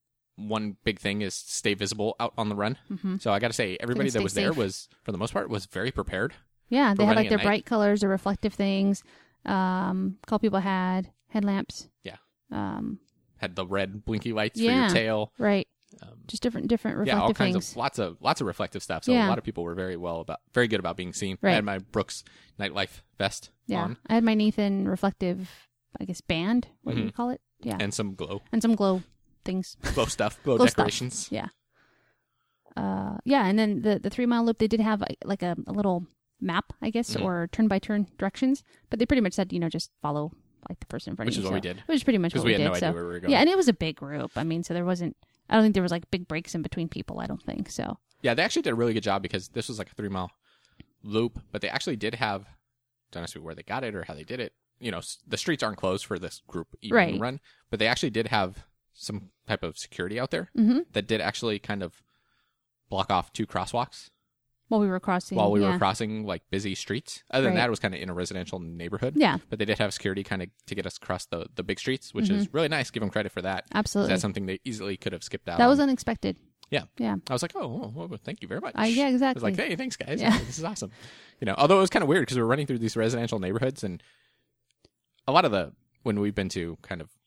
one big thing is stay visible out on the run. Mm-hmm. So I got to say, everybody that stay was there safe. was, for the most part, was very prepared. Yeah, they For had running like their at night. bright colors, their reflective things. A couple people had headlamps. Yeah. Um, Had the red blinky lights for Yeah. your tail. right. Um, Just different reflective yeah, all kinds things. of lots of reflective stuff. So Yeah. a lot of people were very good about being seen. I Right. had my Brooks nightlife vest Yeah, on I had my Nathan reflective, I guess, band. What do you call it? Yeah, and some glow and some glow things. stuff, glow Glow stuff. decorations. Yeah. Yeah, and then the 3-mile loop, they did have like a little map, I guess, Mhm. or turn by turn directions, but they pretty much said, just follow like the person in front Which of is you. what we so- did. Which is pretty much Because what we we had did. no idea so. where we were going. Yeah, and it was a big group. I mean, so I don't think there was like big breaks in between people. I don't think so. Yeah, they actually did a really good job because this was like a 3-mile loop, but they actually did have, don't ask me where they got it or how they did it. The streets aren't closed for this group evening Right. run, but they actually did have some type of security out there Mm-hmm. that did actually kind of block off 2 crosswalks While we were crossing. while we yeah. were crossing like busy streets. Other than Right. that, it was kind of in a residential neighborhood. Yeah, But they did have security kind of to get us across the big streets, which is really nice. Give them credit for that. 'Cause absolutely. that's something they easily could have skipped out That was on. unexpected. Yeah. Yeah. I was like, well, thank you very much. Yeah, I was exactly. like, hey, thanks, guys. Yeah. This is awesome. Although it was kind of weird because we were running through these residential neighborhoods, and a lot of when we've been to kind of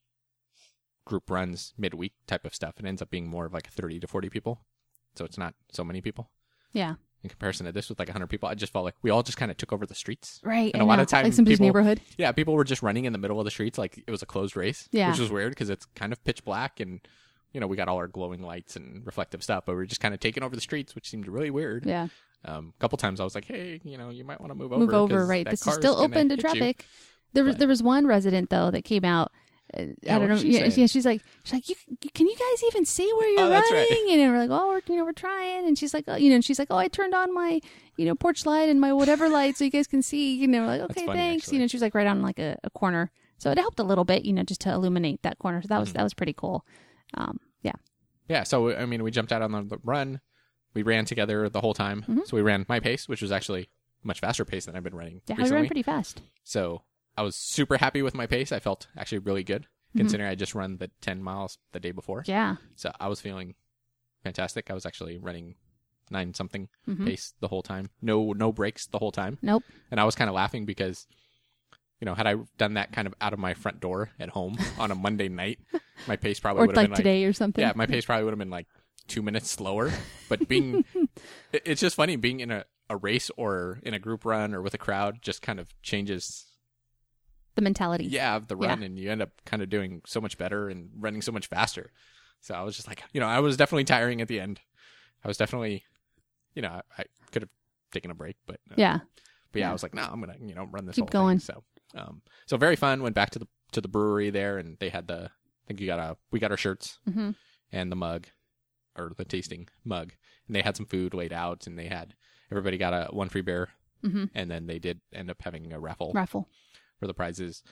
group runs midweek type of stuff, it ends up being more of like 30 to 40 people. So it's not so many people. Yeah. In comparison to this with like 100 people, I just felt like we all just kind of took over the streets. Right. And I a lot know. of times like somebody's people- neighborhood. Yeah, people were just running in the middle of the streets like it was a closed race. Yeah. Which was weird because it's kind of pitch black and, we got all our glowing lights and reflective stuff, but we were just kind of taking over the streets, which seemed really weird. Yeah. A couple times I was like, hey, you might want to move over. Move over. 'cause Right. that This is car's still gonna open to hit you." traffic. But- There was one resident though that came out. I don't know. what'd she Yeah, say? she's like, you, can you guys even see where you're Oh, that's running? right. And we're like, oh, we're trying. And she's like, I turned on my, porch light and my whatever light so you guys can see. We're like, okay, funny, thanks. actually. She's like right on like a corner, so it helped a little bit, just to illuminate that corner. So that was pretty cool. Yeah. Yeah, so, we jumped out on the run. We ran together the whole time. Mhm. So we ran my pace, which was actually a much faster pace than I've been running Yeah, we recently. ran pretty fast. So I was super happy with my pace. I felt actually really good, considering I just run the 10 miles the day before. Yeah. So I was feeling fantastic. I was actually running 9-something Mhm. pace the whole time. No breaks the whole time. Nope. And I was kind of laughing because, had I done that kind of out of my front door at home on a Monday night, my pace probably Or would have been like today or something. yeah, my pace probably would have been like 2 minutes slower. But it's just funny being in a race or in a group run or with a crowd just kind of changes The mentality. of the run, and you end up kind of doing so much better and running so much faster. So I was just like, I was definitely tiring at the end. I was definitely, I could have taken a break, but Yeah. But I was like, no, I'm gonna run this Keep whole going. thing. So very fun. Went back to the brewery there, and they had I think we got our shirts Mm-hmm. and the mug, or the tasting mug, and they had some food laid out, and everybody got one free beer, Mm-hmm. and then they did end up having a raffle for the prizes.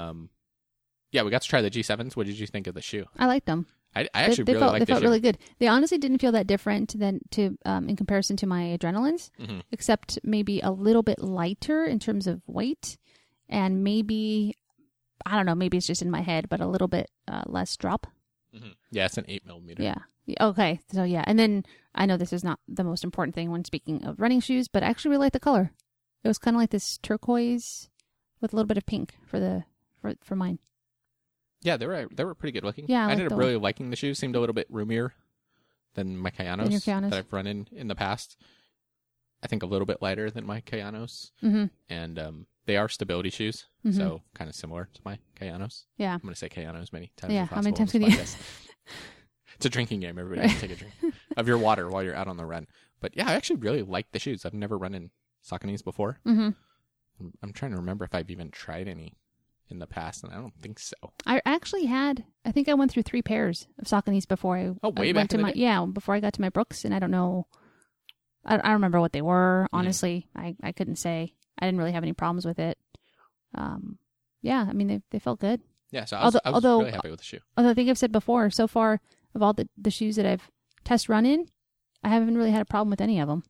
We got to try the G7s. What did you think of the shoe? I liked them. I actually they really felt, liked they the felt shoe. really good. They honestly didn't feel that different than in comparison to my Adrenalines, Mhm. except maybe a little bit lighter in terms of weight, and maybe I don't know, maybe it's just in my head, but a little bit less drop. Mhm. Yeah, it's an 8mm. Yeah. Okay. So yeah, and then I know this is not the most important thing when speaking of running shoes, but I actually really like the color. It was kind of like this turquoise with a little bit of pink for mine. Yeah, they were pretty good looking. Yeah, I I ended liked up the really liking the shoes. Seemed a little bit roomier than my Than your Kayanos Kayanos. that I've run in the past. I think a little bit lighter than my Kayanos, Mm-hmm. and they are stability shoes, Mhm. so kind of similar to my Kayanos. Yeah. I'm going to say Kayanos many times. Yeah, as how many possible times on this can you- podcast. It's a drinking game. Everybody can take a drink of your water while you're out on the run. But yeah, I actually really like the shoes. I've never run in Sauconys before. Mm-hmm. I'm trying to remember if I've even tried any in the past, and I don't think so. I actually I think I went through 3 pairs of Sauconys before I Way I back went to in the my day? yeah before I got to my Brooks, and I don't know. I don't remember what they were. Honestly, I couldn't say. I didn't really have any problems with it. Yeah, I mean they felt good. Yeah, so I was Although- really happy with the shoe. Although I think I've said before, so far of all the shoes that I've test run in, I haven't really had a problem with any of them.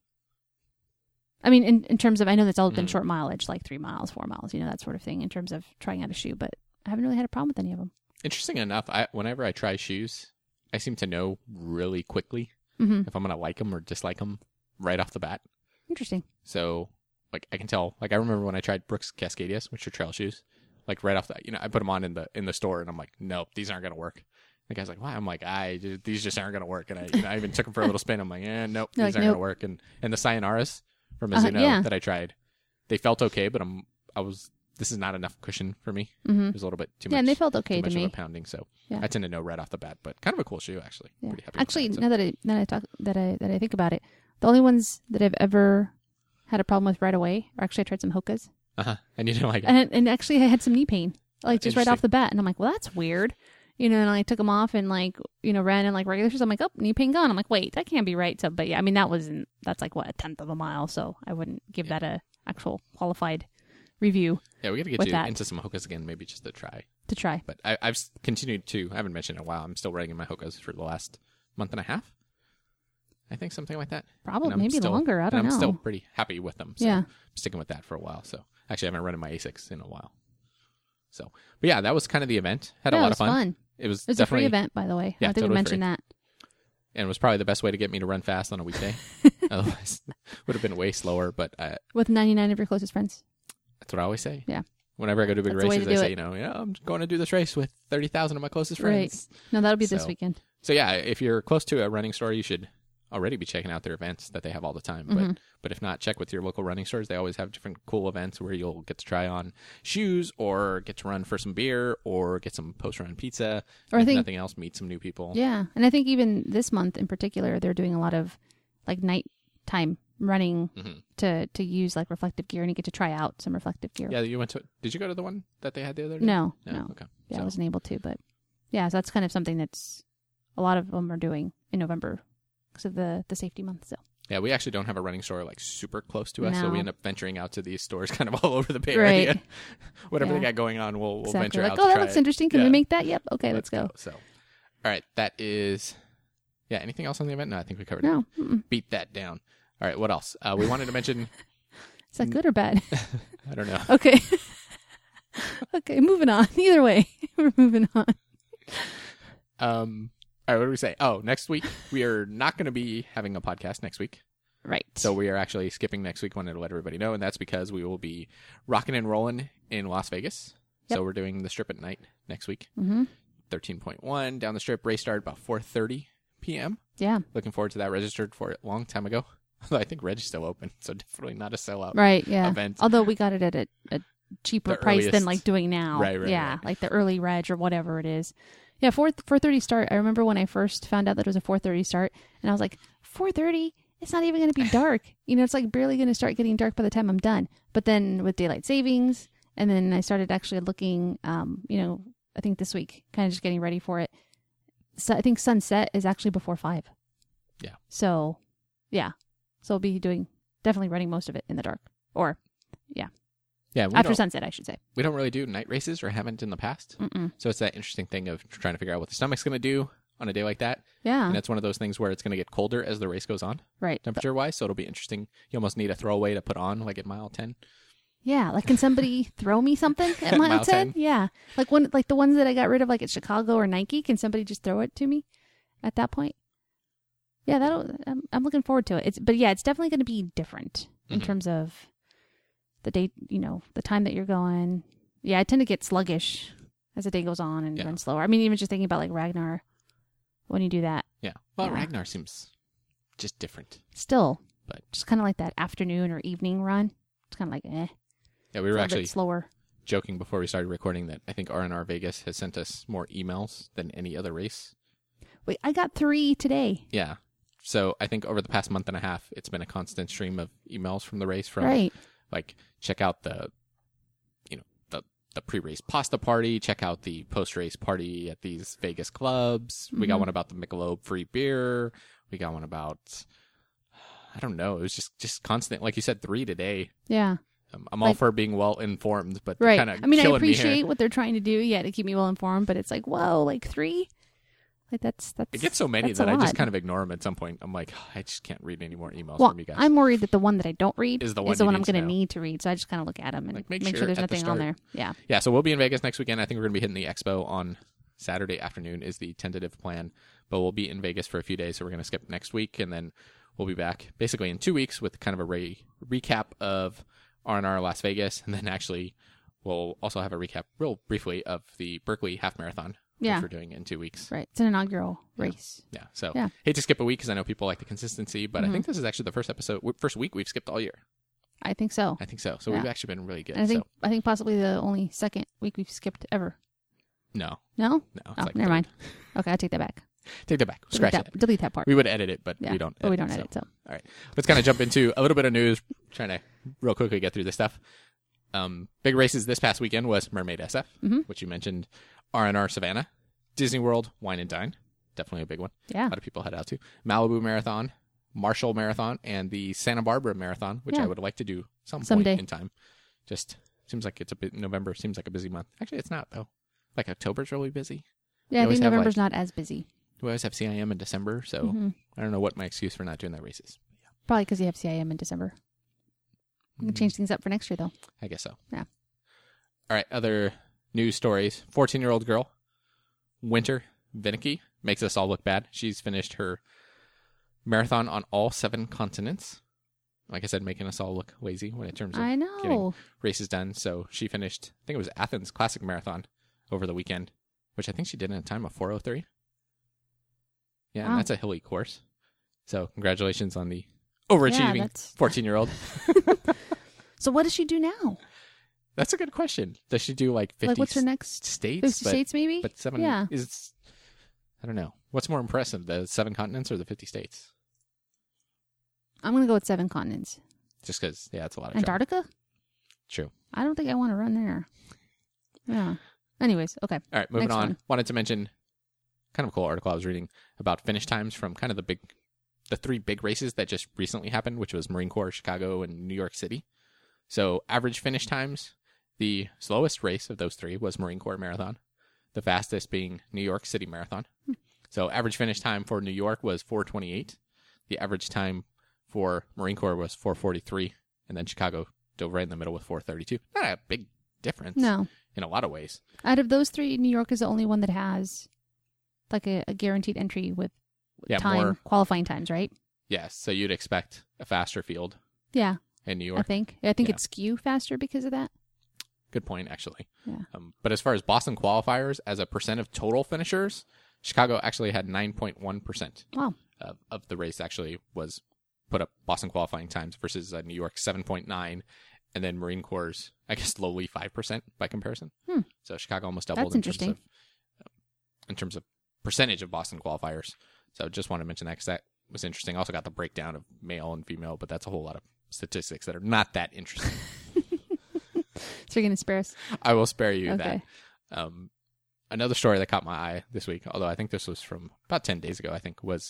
I mean, in terms of, I know that's all been short mileage, like 3 miles, 4 miles, that sort of thing in terms of trying out a shoe, but I haven't really had a problem with any of them. Interesting enough, whenever I try shoes, I seem to know really quickly Mm-hmm. if I'm going to like them or dislike them right off the bat. Interesting. So, like, I can tell. Like, I remember when I tried Brooks Cascadias, which are trail shoes. Like, right off the, I put them on in the store, and I'm like, nope, these aren't going to work. The guy's like, why? I'm like, these just aren't going to work. And I even took them for a little spin. I'm like, nope, You're these like, aren't going nope. to work. And the Sayanaras from Mizuno yeah. that I tried, they felt okay, but this is not enough cushion for me. Mm-hmm. It was a little bit too much. Yeah, and they felt too okay to much me. of a pounding, so Yeah. I tend to know right off the bat. But kind of a cool shoe, actually. Yeah. Pretty happy. Actually, with now that I think about it, the only ones that I've ever had a problem with right away are actually I tried some Hokas, and you didn't like it. and actually I had some knee pain, like just right off Interesting. the bat, and I'm like, well, that's weird, and I took them off and ran in like regular shoes. I'm like, oh, knee pain gone. I'm like, wait, that can't be right. So, but yeah, I mean that's like what, 1/10 of a mile, so I wouldn't give that a actual qualified review Yeah, we got to get with you that. into some Hokas again, maybe just to try. to try. But I've continued to. I haven't mentioned it in a while. I'm still riding in my Hokas for the last month and a half. I think something like that. Probably And I'm maybe still- longer. I don't and know. I'm still pretty happy with them. So Yeah. I'm sticking with that for a while. So actually, I haven't run in my Asics in a while. So, but yeah, that was kind of the event. Had a Yeah, lot it of was fun. It was It was a free definitely, event, by the way. Yeah, I think totally we mentioned that. and it was probably the best way to get me to run fast on a weekday. Otherwise, it would have been way slower. But With 99 of your closest friends. that's what I always say. Yeah. Whenever I go to big That's the way races, to I do say, it. I'm going to do this race with 30,000 of my closest Right. friends. No, that'll be this So- weekend. So yeah, if you're close to a running store, you should already be checking out their events that they have all the time. Mm-hmm. But if not, check with your local running stores. They always have different cool events where you'll get to try on shoes or get to run for some beer or get some post-run pizza. Or I if think- nothing else, meet some new people. Yeah. And I think even this month in particular, they're doing a lot of like nighttime running Mhm. to use like reflective gear, and you get to try out some reflective gear. Yeah, you went to. Did you go to the one that they had the other day? No. Okay. Yeah, So- I wasn't able to, but yeah, so that's kind of something that's a lot of them are doing in November because of the safety month. So Yeah, we actually don't have a running store like super close to us, so we No. end up venturing out to these stores kind of all over the Bay Right. Area. Whatever Yeah. they got going on, we'll exactly. venture Like, out. oh, to that try looks it. interesting. Can Yeah. we make that? Yep. Okay, let's go. So, all right, that is. Yeah, anything else on the event? No, I think we covered No. it. Mm-mm. Beat that down. All right, what else? We wanted to mention. Is that good or bad? I don't know. Okay. Okay, moving on. Either way, we're moving on. All right, what do we say? Oh, next week we are not going to be having a podcast next week. Right. So we are actually skipping next week. Wanted to let everybody know, and that's because we will be rocking and rolling in Las Vegas. Yep. So we're doing the Strip at night next week. Mm-hmm. 13.1 down the strip. Race started about 4:30 p.m. Yeah. Looking forward to that. Registered for it a long time ago. Although I think Reg is still open, so definitely not a sellout Right. Yeah. event. Although we got it at a cheaper The price than earliest. like doing now. Right, Yeah. right. Like the early reg or whatever it is. Yeah. 4:30 start. I remember when I first found out that it was a 4:30 start, and I was like, 4:30. It's not even going to be dark. It's like barely going to start getting dark by the time I'm done. But then with daylight savings, and then I started actually looking, I think this week, kind of just getting ready for it. So I think sunset is actually before 5. Yeah. So, yeah. So I'll be definitely running most of it in the dark. Or, Yeah, after sunset, I should say. we don't really do night races or haven't in the past. Mm-mm. So it's that interesting thing of trying to figure out what the stomach's going to do on a day like that. Yeah. And it's one of those things where it's going to get colder as the race goes on, Right. temperature-wise. So it'll be interesting. You almost need a throwaway to put on, like at mile 10. Yeah. Like, can somebody throw me something at At mile mile 10? 10? Yeah. Like the ones that I got rid of, like at Chicago or Nike, can somebody just throw it to me at that point? Yeah, I'm looking forward to it. It's definitely going to be different in terms of the day, the time that you're going. Yeah, I tend to get sluggish as the day goes on and run slower. I mean, even just thinking about like Ragnar, when you do that. Yeah. Well, Yeah. Ragnar seems just different. Still, But just kind of like that afternoon or evening run. It's kind of like, yeah, we it's were a actually bit slower. joking before we started recording that I think R&R Vegas has sent us more emails than any other race. Wait, I got 3 today. Yeah. So I think over the past month and a half, it's been a constant stream of emails from the race from Right. like, check out the pre-race pasta party, check out the post-race party at these Vegas clubs. We got one about the Michelob free beer. We got one about, I don't know. It was just constant. Like you said, 3 today. Yeah. I'm all for being well informed, but Right. kind of I mean, I killing me here. appreciate what they're trying to do. Yeah, to keep me well informed, but it's like, whoa, like 3? Like that's It gets so many that's that a I just lot. kind of ignore them at some point. I'm like, I just can't read any more emails Well, from you guys. I'm worried that the one that I don't read Is is the the one you one need I'm to going to know. need to read. So I just kind of look at them and Like, make make sure sure there's at the nothing on start. there. Yeah. Yeah, so we'll be in Vegas next weekend. I think we're going to be hitting the expo on Saturday afternoon is the tentative plan. But we'll be in Vegas for a few days, so we're going to skip next week, and then we'll be back basically in 2 weeks with kind of a recap of R&R Las Vegas, and then actually we'll also have a recap real briefly of the Berkeley Half Marathon, Yeah. which we're doing in 2 weeks. Right. It's an inaugural race. Yeah, so Yeah. hate to skip a week because I know people like the consistency, but I think this is actually the first week we've skipped all year. I think so. I think so. So Yeah. we've actually been really good. And So I think possibly the only second week we've skipped ever. no, No? it's Oh, like never third. mind. Okay, I take that back. Take that back. Scratch delete it. Delete that part. We would edit it, but Yeah, we don't. but we don't so. edit. So All right, let's kind of jump into a little bit of news. Trying to real quickly get through this stuff. Big races this past weekend was Mermaid SF, which you mentioned, R&R Savannah, Disney World Wine and Dine, definitely a big one. yeah. A lot of people head out to Malibu Marathon, Marshall Marathon, and the Santa Barbara Marathon, which Yeah. I would like to do Someday. point in time. Just seems like it's a bit. November seems like a busy month. Actually, it's not though. Like October's really busy. Yeah, I always think have, November's not as busy. We always have CIM in December, so I don't know what my excuse for not doing that race is. Probably because you have CIM in December. We can change things up for next year, though. I guess so. Yeah. All right, other news stories. 14-year-old girl, Winter Vinicky, makes us all look bad. She's finished her marathon on all 7 continents. Like I said, making us all look lazy when in terms of I getting know. races done. So she finished, I think it was Athens Classic Marathon over the weekend, which I think she did in a time of 4:03. Yeah, Wow. and that's a hilly course. So congratulations on the Yeah, overachieving that's- 14-year-old. So what does she do now? That's a good question. Does she do like 50 Like, what's her next states? 50 states, maybe? But 7 Yeah. is, I don't know. What's more impressive, the 7 continents or the 50 states? I'm going to go with 7 continents. Just because, yeah, it's a lot of Antarctica? True. I don't think I want to run there. Yeah. Anyways, okay. All right, moving Next on. one. Wanted to mention kind of a cool article I was reading about finish times from kind of the 3 big races that just recently happened, which was Marine Corps, Chicago, and New York City. So average finish times, the slowest race of those 3 was Marine Corps Marathon, the fastest being New York City Marathon. So average finish time for New York was 4:28. The average time for Marine Corps was 4:43, and then Chicago dove right in the middle with 4:32. Not a big difference. No. In a lot of ways. Out of those 3, New York is the only one that has like a guaranteed entry with Yeah, time more. qualifying times, right? Yes, so you'd expect a faster field Yeah, in New I York. think. I think it's skew faster because of that. Good point, actually. Yeah. But as far as Boston qualifiers, as a percent of total finishers, Chicago actually had 9.1%. Wow. Of the race actually was put up Boston qualifying times versus New York 7.9, and then Marine Corps' I guess lowly 5% by comparison. So Chicago almost doubled That's in terms of percentage of Boston qualifiers. So just want to mention that because that was interesting. Also got the breakdown of male and female, but that's a whole lot of statistics that are not that interesting. So you're going to spare us? I will spare you Okay. that. Another story that caught my eye this week, although I think this was from about 10 days ago, I think, was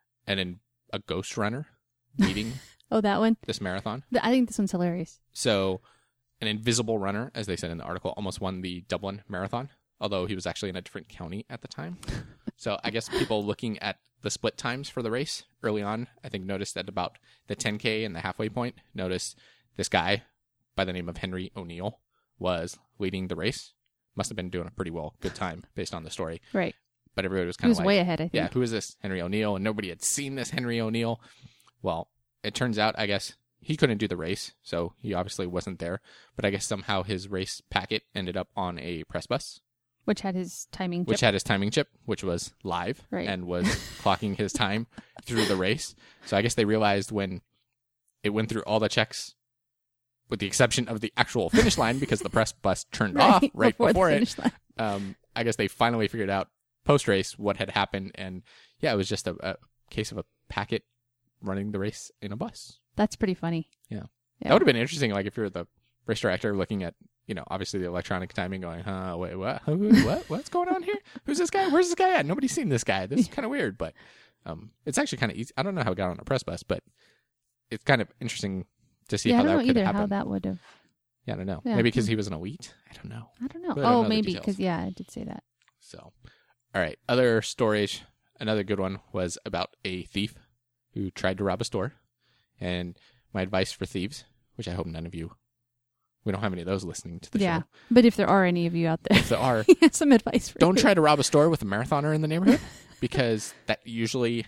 a ghost runner leading Oh, that one? this marathon. I think this one's hilarious. So an invisible runner, as they said in the article, almost won the Dublin Marathon, although he was actually in a different county at the time. So I guess people looking at the split times for the race early on, I think noticed that about the 10K and the halfway point, noticed this guy by the name of Henry O'Neill was leading the race. Must have been doing a pretty good time based on the story. Right. But everybody was He kind was of like, way ahead, I think. yeah, who is this Henry O'Neill? And nobody had seen this Henry O'Neill. Well, it turns out, I guess, he couldn't do the race, so he obviously wasn't there. But I guess somehow his race packet ended up on a press bus, Which had his timing chip. which had his timing chip, which was live Right. and was clocking his time through the race. So I guess they realized when it went through all the checks, with the exception of the actual finish line, because the press bus turned off right the before it. finish line. I guess they finally figured out post-race what had happened, and yeah, it was just a case of a packet running the race in a bus. That's pretty funny. Yeah. Yeah. That would have been interesting, like if you're the race director looking at, obviously the electronic timing going, wait, what? What's going on here? Who's this guy? Where's this guy at? Nobody's seen this guy. This is kind of weird, but it's actually kind of easy. I don't know how it got on a press bus, but it's kind of interesting to see Yeah, I how don't that know could either happen. how that would have. Yeah, I don't know. Yeah. Maybe because he was an elite? I don't know. I don't know. Really don't know the Maybe details. because I did say that. So, all right. Other stories. Another good one was about a thief who tried to rob a store. And my advice for thieves, which I hope none of you, we don't have any of those listening to the Yeah, show. but if there are any of you out there, If there are, some advice for don't you. try to rob a store with a marathoner in the neighborhood because that usually,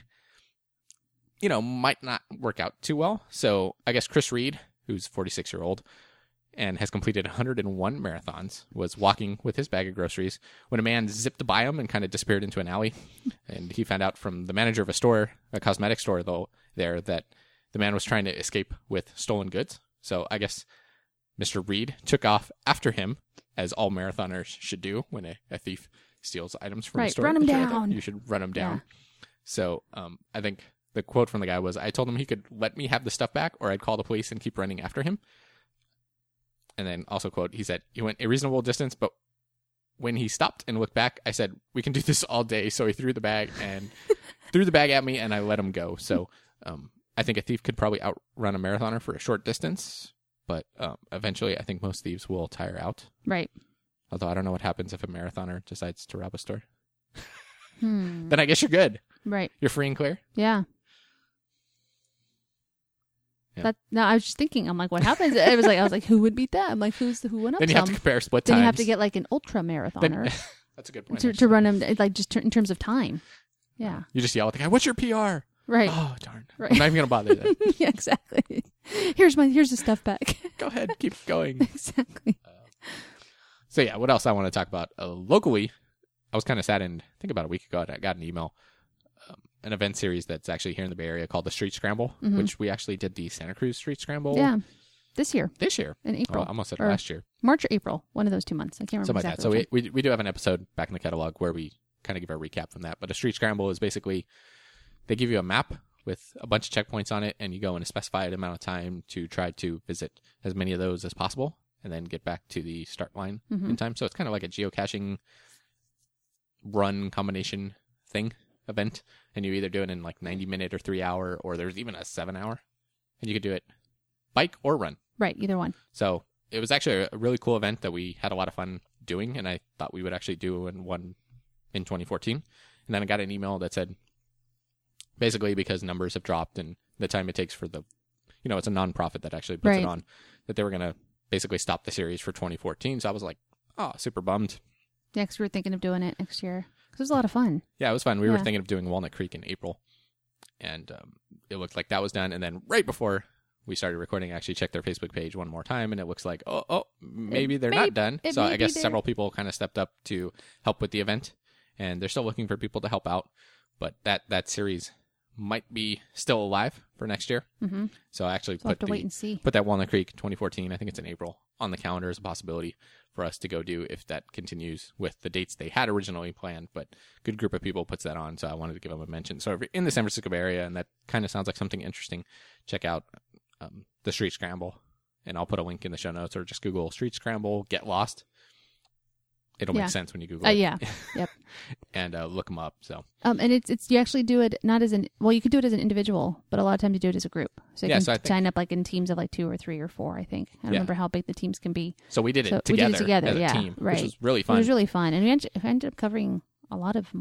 might not work out too well. So I guess Chris Reed, who's 46-year-old and has completed 101 marathons, was walking with his bag of groceries when a man zipped by him and kind of disappeared into an alley. And he found out from the manager of a cosmetic store, that the man was trying to escape with stolen goods. So I guess Mr. Reed took off after him, as all marathoners should do when a thief steals items from a Right, store. run him Something like that. down. You should run him down. Yeah. So I think the quote from the guy was, I told him he could let me have the stuff back or I'd call the police and keep running after him. And then also quote, he said, he went a reasonable distance, but when he stopped and looked back, I said, we can do this all day. So he threw the bag at me and I let him go. So I think a thief could probably outrun a marathoner for a short distance, but eventually I think most thieves will tire out. Right. Although I don't know what happens if a marathoner decides to rob a store. Hmm. Then I guess you're good. Right. You're free and clear. Yeah. Yeah. I was just thinking. I'm like, what happens? I was like, who would beat that? I'm like, who went up? Then you have to some? compare split Then times. you have to get like an ultra marathoner That's a good point. to run him, like just in terms of time. Yeah. You just yell at the guy, what's your PR? Right. Oh, darn. Right. I'm not even going to bother then. Yeah. Exactly. Here's the stuff back. Go ahead. Keep going. Exactly. So yeah, what else I want to talk about? Locally, I was kind of saddened. I think about a week ago, I got an email, an event series that's actually here in the Bay Area called the Street Scramble, which we actually did the Santa Cruz Street Scramble Yeah. This year this year. in April. Oh, I almost said Or last year. March or April. One of those 2 months. I can't remember Something exactly. like that. So we do have an episode back in the catalog where we kind of give a recap from that. But a Street Scramble is basically, they give you a map with a bunch of checkpoints on it, and you go in a specified amount of time to try to visit as many of those as possible, and then get back to the start line in time. So it's kind of like a geocaching run combination event, and you either do it in like 90-minute or 3-hour, or there's even a 7-hour, and you could do it bike or run. Right. Either one. So it was actually a really cool event that we had a lot of fun doing, and I thought we would actually do one in 2014. And then I got an email that said, basically because numbers have dropped and the time it takes for it's a nonprofit that actually puts it Right. on, that they were going to basically stop the series for 2014. So I was like, oh, super bummed. Yeah, because we were thinking of doing it next year. Because it was a lot of fun. Yeah, it was fun. We were Yeah. thinking of doing Walnut Creek in April, and it looked like that was done. And then right before we started recording, I actually checked their Facebook page one more time, and it looks like, maybe they're may- not done. it So may I be guess there. several people kind of stepped up to help with the event, and they're still looking for people to help out. But that series might be still alive for next year. Mm-hmm. So I actually So we'll have to wait and see. put that Walnut Creek 2014, I think it's in April, on the calendar as a possibility for us to go do if that continues with the dates they had originally planned. But good group of people puts that on, so I wanted to give them a mention. So if you're in the San Francisco Bay Area and that kind of sounds like something interesting, check out the Street Scramble, and I'll put a link in the show notes, or just Google Street Scramble Get Lost. It'll Yeah. make sense when you Google it. Yeah. Yep. And look them up. So And it's you actually do it not as you could do it as an individual, but a lot of times you do it as a group. So you Yeah, can so I think- sign up like in teams of like 2 or 3 or 4, I think. I don't remember how big the teams can be. So we did it So we together, did it together, as a yeah, team, right. which was really It fun. was really fun. And we ended up covering a lot of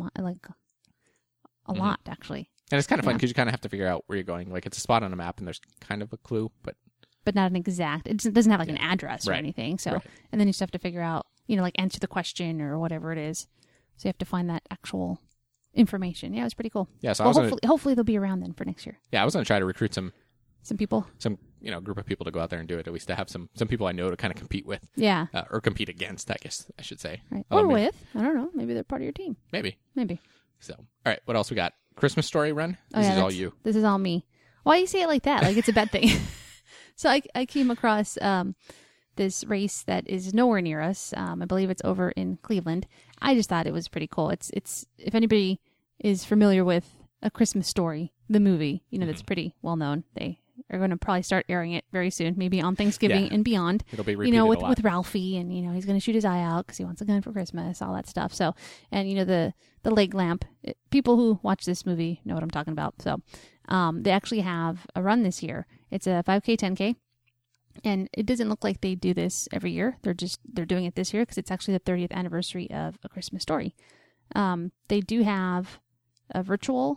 Mm-hmm. lot actually. And it's kind of fun Yeah. because you kind of have to figure out where you're going. Like, it's a spot on a map, and there's kind of a clue, but But not an exact. It doesn't have like an address or Right. anything. So Right. and then you just have to figure out, like answer the question or whatever it is. So you have to find that actual information. Yeah, it was pretty cool. yeah. So Well, I was hopefully they'll be around then for next year. I was gonna try to recruit some Some people. group of people to go out there and do it. At least to have some people I know to kind of compete with, Yeah. or compete against, I guess I should say. Right. Oh, Or maybe- with. I don't know. Maybe they're part of your team. maybe. So, all right. What else we got? Christmas Story run. This is all you. This is all me. Why you say it like that? Like it's a bad thing. So I came across this race that is nowhere near us. I believe it's over in Cleveland. I just thought it was pretty cool. It's if anybody is familiar with A Christmas Story, the movie, that's pretty well known. They are going to probably start airing it very soon, maybe on Thanksgiving Yeah. and beyond. It'll be repeated with a lot. with Ralphie, and he's going to shoot his eye out because he wants a gun for Christmas, all that stuff. So, and the leg lamp. People who watch this movie know what I'm talking about. So, they actually have a run this year. It's a 5K, 10K, and it doesn't look like they do this every year. They're doing it this year because it's actually the 30th anniversary of A Christmas Story. They do have a virtual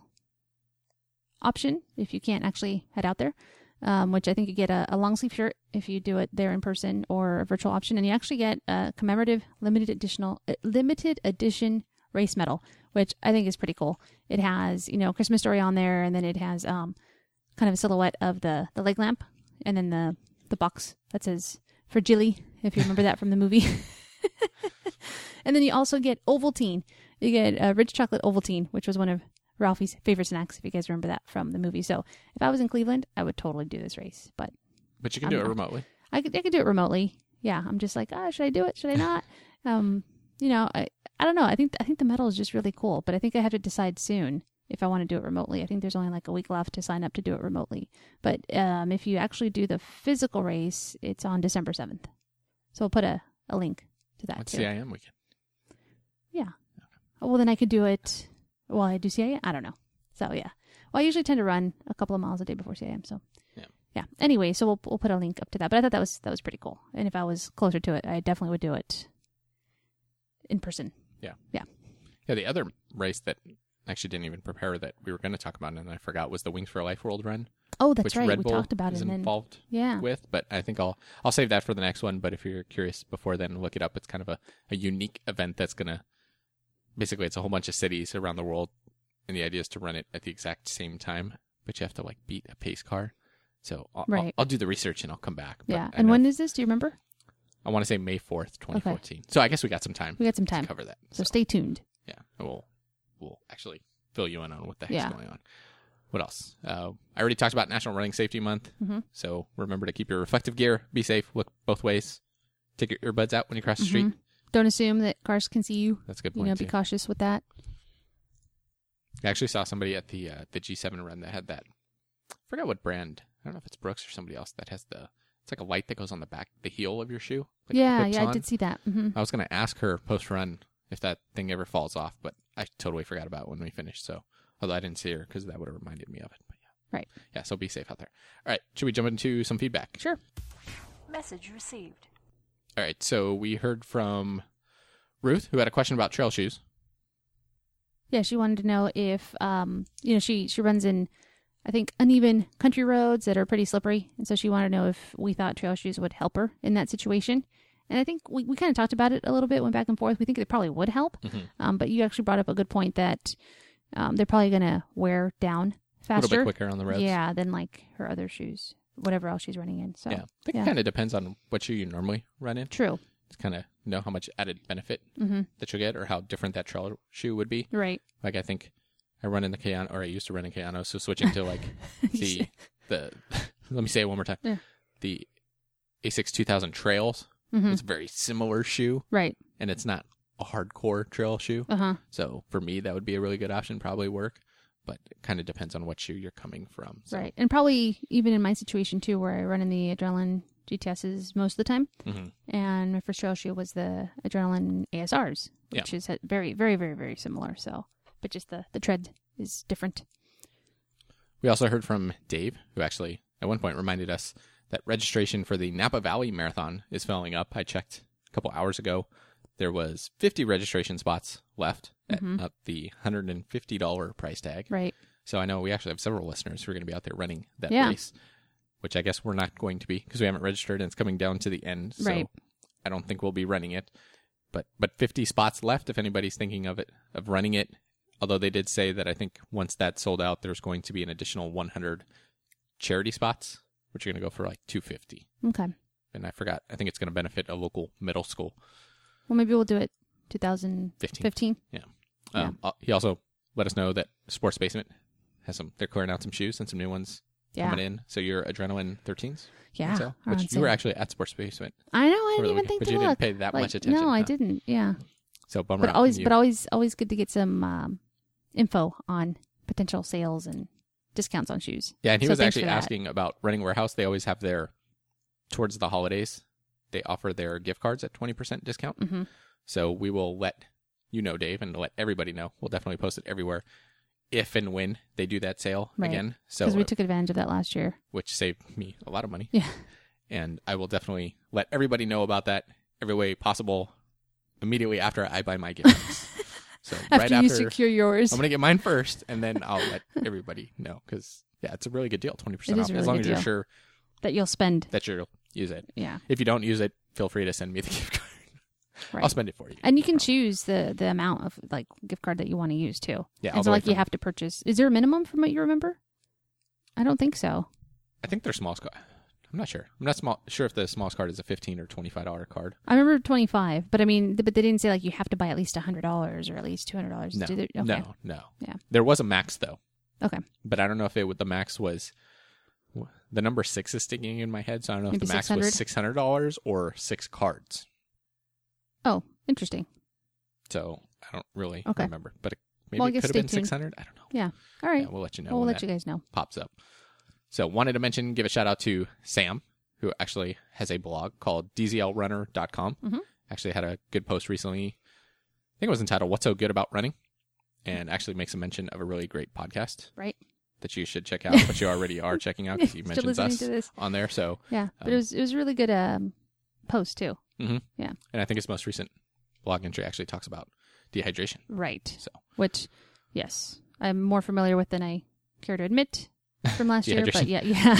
option if you can't actually head out there. Which I think you get a long sleeve shirt if you do it there in person, or a virtual option, and you actually get a commemorative limited edition race medal, which I think is pretty cool. It has Christmas Story on there, and then it has kind of a silhouette of the leg lamp, and then the box that says for Jilly, if you remember that from the movie. And then you also get Ovaltine. You get a rich chocolate Ovaltine, which was one of Ralphie's favorite snacks, if you guys remember that from the movie. So if I was in Cleveland, I would totally do this race, but But you can do it remotely. I could do it remotely. Yeah, I'm just like, should I do it? Should I not? I don't know. I think the medal is just really cool, but I think I have to decide soon if I want to do it remotely. I think there's only like a week left to sign up to do it remotely. But if you actually do the physical race, it's on December 7th. So I'll put a link to that What's too. CIM weekend? Yeah. Well, then I could do it while I do CIM. I don't know. So yeah. Well, I usually tend to run a couple of miles a day before CIM. So yeah. Anyway, so we'll put a link up to that. But I thought that was pretty cool. And if I was closer to it, I definitely would do it in person. Yeah. The other race that I actually didn't even prepare that we were going to talk about, and I forgot, was the Wings for Life World Run. Oh, that's which right. Red We Bull talked about it. is And then, involved yeah. with, but I think I'll save that for the next one. But if you're curious before then, look it up. It's kind of a unique event that's going to, basically it's a whole bunch of cities around the world, and the idea is to run it at the exact same time, but you have to like beat a pace car. So I'll do the research and I'll come back. But Yeah. I And know- when is this? Do you remember? I want to say May 4th, 2014. So I guess we got some time. We got some to time. cover that. So stay tuned. Yeah, we'll actually fill you in on what the heck's Yeah. going on. What else? I already talked about National Running Safety Month. Mm-hmm. So remember to keep your reflective gear, be safe, look both ways, take your earbuds out when you cross the street. Don't assume that cars can see you. That's a good point. Be too. cautious with that. I actually saw somebody at the G7 run that had that. I forgot what brand. I don't know if it's Brooks or somebody else that has it's like a light that goes on the back, the heel of your shoe. Like clips I on. did see that. Mm-hmm. I was going to ask her post run if that thing ever falls off, but I totally forgot about it when we finished. So, although I didn't see her because that would have reminded me of it. But yeah. Right. Yeah, so be safe out there. All right, should we jump into some feedback? Sure. Message received. All right, so we heard from Ruth, who had a question about trail shoes. Yeah, she wanted to know if, she runs in, I think, uneven country roads that are pretty slippery. And so she wanted to know if we thought trail shoes would help her in that situation. And I think we kind of talked about it a little bit, went back and forth. We think it probably would help. Mm-hmm. But you actually brought up a good point that they're probably going to wear down faster. A little bit quicker on the roads. Yeah, than like her other shoes. whatever else she's running in. So Yeah. I think it kind of depends on what shoe you normally run in. true. To kind of know how much added benefit Mm-hmm. that you'll get or how different that trail shoe would be. Right. Like I think I run in the Kayano, or I used to run in Kayano, so switching to like the let me say it one more time. Yeah. The Asics 2000 Trails. Mm-hmm. It's a very similar shoe, Right. and it's not a hardcore trail shoe. Uh huh. So for me, that would be a really good option, probably work. But it kind of depends on what shoe you're coming from. So. Right. And probably even in my situation too, where I run in the Adrenaline GTSs most of the time. Mm-hmm. And my first trail shoe was the Adrenaline ASRs, which is very, very, very, very similar. So, but just the tread is different. We also heard from Dave, who actually at one point reminded us that registration for the Napa Valley Marathon is filling up. I checked a couple hours ago. There was 50 registration spots left at the $150 price tag. Right. So I know we actually have several listeners who are going to be out there running that Yeah. race, which I guess we're not going to be because we haven't registered and it's coming down to the end. So Right. I don't think we'll be running it. But 50 spots left if anybody's thinking of running it. Although they did say that I think once that's sold out, there's going to be an additional 100 charity spots, which are going to go for like $250. Okay. And I forgot, I think it's going to benefit a local middle school. Well, maybe we'll do it 2015. Yeah. He also let us know that Sports Basement has they're clearing out some shoes and some new ones Yeah. coming in. So your Adrenaline 13s? Yeah. on sale, are on which you sale. were actually at Sports Basement. I know. I for the didn't even weekend, think but to you look. didn't pay that much attention. No, I huh? didn't. Yeah. So bummer. But out always, from you. always good to get some info on potential sales and discounts on shoes. Yeah, and he So was thanks actually for that. asking about Running Warehouse. They always have towards the holidays, they offer their gift cards at 20% discount. Mm-hmm. So we will let you know, Dave, and let everybody know. We'll definitely post it everywhere if and when they do that sale Right. again. So Because we took advantage of that last year. which saved me a lot of money. Yeah. And I will definitely let everybody know about that every way possible immediately after I buy my gift cards. So After right you after, secure yours. I'm going to get mine first, and then I'll let everybody know. Because, yeah, it's a really good deal, 20% It off. is a As really long good as you're deal. sure that you'll spend. that you'll use it. Yeah. If you don't use it, feel free to send me the gift card. Right. I'll spend it for you. And you can choose the amount of like gift card that you want to use too. Yeah, all And the so way like you from- have to purchase. Is there a minimum from what you remember? I don't think so. I think their smallest card. I'm not sure. I'm not sure if the smallest card is a $15 or $25 card. I remember 25, but I mean, but they didn't say like you have to buy at least $100 or at least $200. No, Did they? Okay. no. Yeah. There was a max, though. Okay. But I don't know if the max was... The number 6 is sticking in my head, so I don't know Maybe if the max was $600 or 6 cards. Oh, interesting. So I don't really Okay. remember. But maybe Well, I it guess could have stay been tuned. 600. I don't know. Yeah. All right. Yeah, we'll let you know We'll when let that you guys know. pops up. So wanted to give a shout out to Sam, who actually has a blog called dzlrunner.com. Mhm. Actually had a good post recently. I think it was entitled "What's So Good About Running," and actually makes a mention of a really great podcast Right. that you should check out, but you already are checking out because he Still mentions listening us to this. on there. So, Yeah. But it was a really good post too. and Yeah. I think his most recent blog entry actually talks about dehydration. Right. So, Which, yes, I'm more familiar with than I care to admit from last year. But Dehydration. yeah.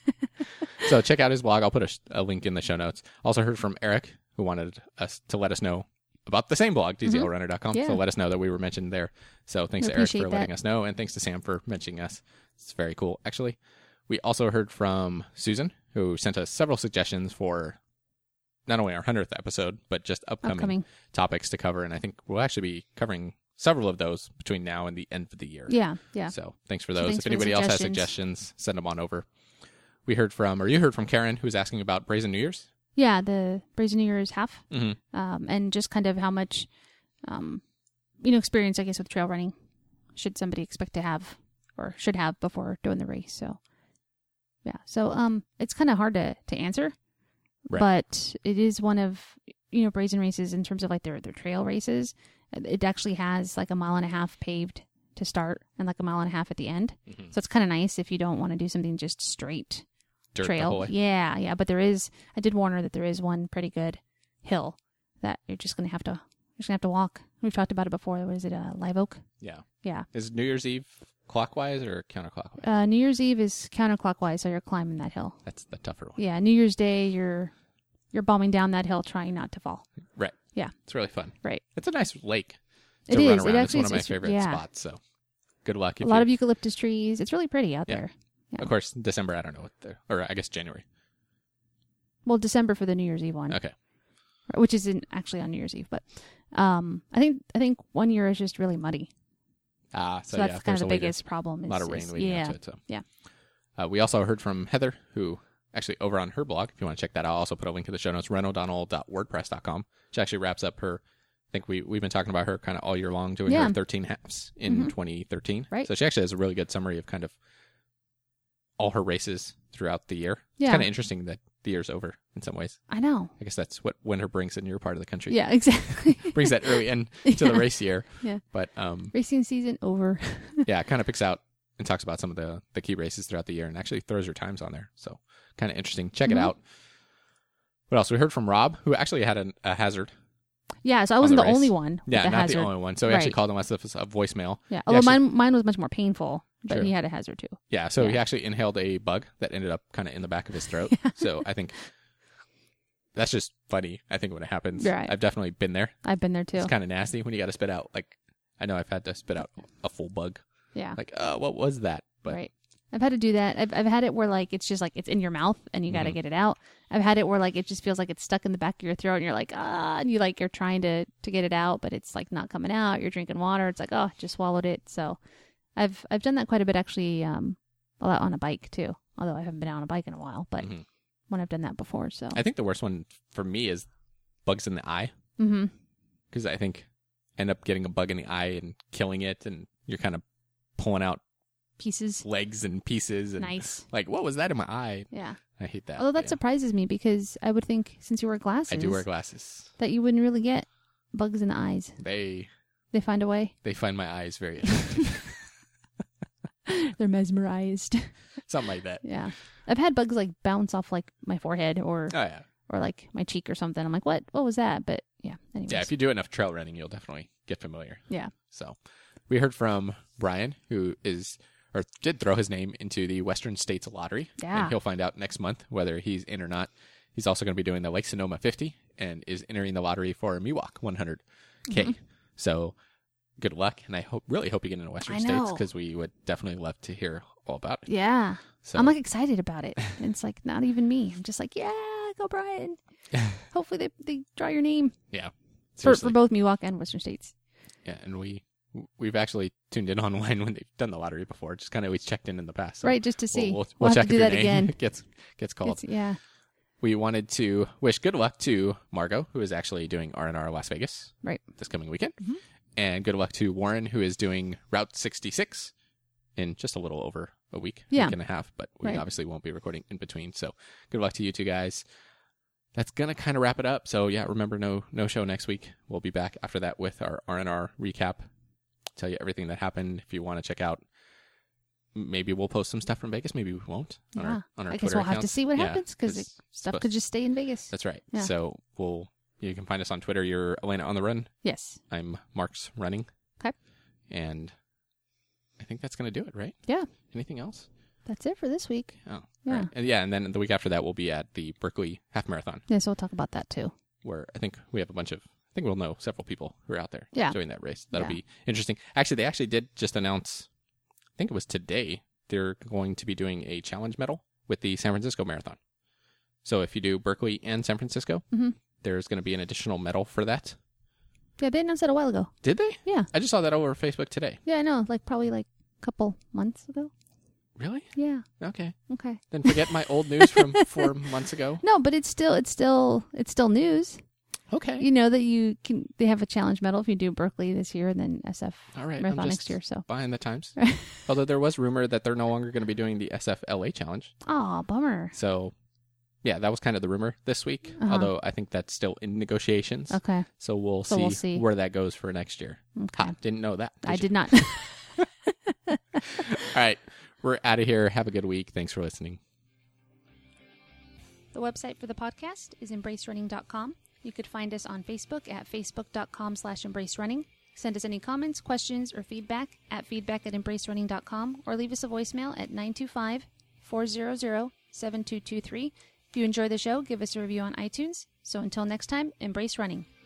so check out his blog. I'll put a link in the show notes. Also heard from Eric, who wanted us to let us know about the same blog, dzlrunner.com. Yeah. So let us know that we were mentioned there. So thanks We to Eric for appreciate letting that. us know, and thanks to Sam for mentioning us. It's very cool, actually. We also heard from Susan, who sent us several suggestions for not only our 100th episode, but just upcoming topics to cover. And I think we'll actually be covering several of those between now and the end of the year. Yeah. Yeah. So thanks for So those. thanks If for the anybody else has suggestions. suggestions, send them on over. You heard from Karen, who was asking about Brazen New Year's. Yeah. The Brazen New Year's half. Mm-hmm. And just kind of how much, experience, I guess, with trail running should somebody expect to have or should have before doing the race. So, yeah. So, it's kind of hard to answer, Right. but it is one of, Brazen races in terms of like their trail races. It actually has like a 1.5 miles paved to start and like a 1.5 miles at the end. Mm-hmm. So it's kind of nice if you don't want to do something just straight Dirt the trail. whole way. Yeah. Yeah. But I did warn her that there is one pretty good hill that you're just going to have to walk. We've talked about it before. What is it? Live Oak? Yeah. Yeah. Is New Year's Eve clockwise or counterclockwise? New Year's Eve is counterclockwise, so you're climbing that hill. That's the tougher one. Yeah. New Year's Day, you're bombing down that hill trying not to fall. Right. Yeah. It's really fun. Right. It's a nice lake It to is. run It around. actually It's one of my is- favorite yeah. spots. So good luck. A lot of eucalyptus trees. It's really pretty out Yeah. there. Yeah. Of course, December, I don't know or I guess January. Well, December for the New Year's Eve one, Okay. which isn't actually on New Year's Eve, but I think 1 year is just really muddy. So that's yeah, kind of the there's biggest problem. a lot of rain leading up to it. So. Yeah. We also heard from Heather, who actually over on her blog, if you want to check that out, I'll also put a link in the show notes, renodonnell.wordpress.com. She actually wraps up her, I think we've been talking about her kind of all year long, doing her 13 halves in 2013. Right. So she actually has a really good summary of kind of all her races throughout the year. Yeah. It's kind of interesting that the year's over in some ways. I know. I guess that's what winter brings in your part of the country. Yeah, exactly. Brings that early end to the race year. Yeah. But Racing season over. yeah, it kind of picks out and talks about some of the key races throughout the year and actually throws your times on there. So kind of interesting. Check it out. What else? We heard from Rob, who actually had a hazard. Yeah, so I wasn't the race. only one. With Yeah, the not hazard. the only one. So he actually called him a voicemail. Yeah, He although actually- mine was much more painful, but True. he had a hazard too. Yeah, so he Yeah. actually inhaled a bug that ended up kind of in the back of his throat. So I think that's just funny, I think, when it happens. Right. I've definitely been there. I've been there too. It's kind of nasty when you got to spit out. Like, I know I've had to spit out a full bug. Yeah. Like, what was that? But Right. I've had to do that. I've had it where like it's just like it's in your mouth and you got to get it out. I've had it where like it just feels like it's stuck in the back of your throat and you're like and you're trying to get it out, but it's like not coming out. You're drinking water. It's like just swallowed it. So I've done that quite a bit actually. A lot on a bike too. Although I haven't been out on a bike in a while, but when I've done that before, so I think the worst one for me is bugs in the eye. Because I think I end up getting a bug in the eye and killing it, and you're kind of pulling out pieces. legs and pieces. And Nice. Like, what was that in my eye? Yeah. I hate that. Although that Yeah. surprises me because I would think since you wear glasses, I do wear glasses. that you wouldn't really get bugs in the eyes. They They find a way. find my eyes very attractive. They're mesmerized. Something like that. Yeah. I've had bugs like bounce off like my forehead or Oh, yeah. like my cheek or something. I'm like, what was that? But yeah, anyways. Yeah, if you do enough trail running, you'll definitely get familiar. Yeah. So we heard from Brian, who did throw his name into the Western States Lottery. Yeah. And he'll find out next month whether he's in or not. He's also going to be doing the Lake Sonoma 50 and is entering the lottery for Miwok 100K. So good luck. And I really hope you get into Western I States know. because we would definitely love to hear all about it. Yeah. So I'm like excited about it. And it's like not even me. I'm just like, yeah, go Brian. Hopefully they draw your name yeah. for Seriously. both Miwok and Western States. Yeah. And we've actually tuned in online when they've done the lottery before. Just kind of always checked in the past. So Right, just to see. We'll have check to do if your that name again. gets called. Yeah. We wanted to wish good luck to Margot, who is actually doing R&R Las Vegas Right. this coming weekend. And good luck to Warren, who is doing Route 66 in just a little over a week, Yeah. week and a half. But we Right. obviously won't be recording in between. So good luck to you two guys. That's going to kind of wrap it up. So yeah, remember no show next week. We'll be back after that with our R&R recap. Tell you everything that happened. If you want to check out, maybe we'll post some stuff from Vegas. Maybe we won't on Yeah. our I guess Twitter we'll have to accounts. see what Yeah, happens because stuff supposed- could just stay in Vegas. That's right. Yeah. So you can find us on Twitter. You're Elena on the Run. Yes. I'm Mark's Running. Okay. And I think that's going to do it, right? Yeah. Anything else? That's it for this week. Oh, Yeah. Right. And then the week after that, we'll be at the Berkeley Half Marathon, Yeah, so we'll talk about that too. where I think we have I think we'll know several people who are out there Yeah. doing that race. That'll Yeah. be interesting. Actually, they actually did just announce, I think it was today, they're going to be doing a challenge medal with the San Francisco Marathon. So if you do Berkeley and San Francisco, there's going to be an additional medal for that. Yeah, they announced that a while ago. Did they? Yeah. I just saw that over Facebook today. Yeah, I know. Like probably like a couple months ago. Really? Yeah. Okay. Okay. Then forget my old news from 4 months ago. No, but it's still news. Okay. You know that they have a challenge medal if you do Berkeley this year and then SF All right. Marathon I'm next just year. So, behind the times. Although there was rumor that they're no longer going to be doing the SF LA challenge. oh, bummer. So, yeah, that was kind of the rumor this week. Uh-huh. Although I think that's still in negotiations. Okay. So we'll see see. where that goes for next year. Okay. Ha, didn't know that. I you? did not. All right. We're out of here. Have a good week. Thanks for listening. The website for the podcast is embracerunning.com. You could find us on Facebook at facebook.com/embracerunning. Send us any comments, questions, or feedback at feedback@embracerunning.com or leave us a voicemail at 925-400-7223. If you enjoy the show, give us a review on iTunes. So until next time, embrace running.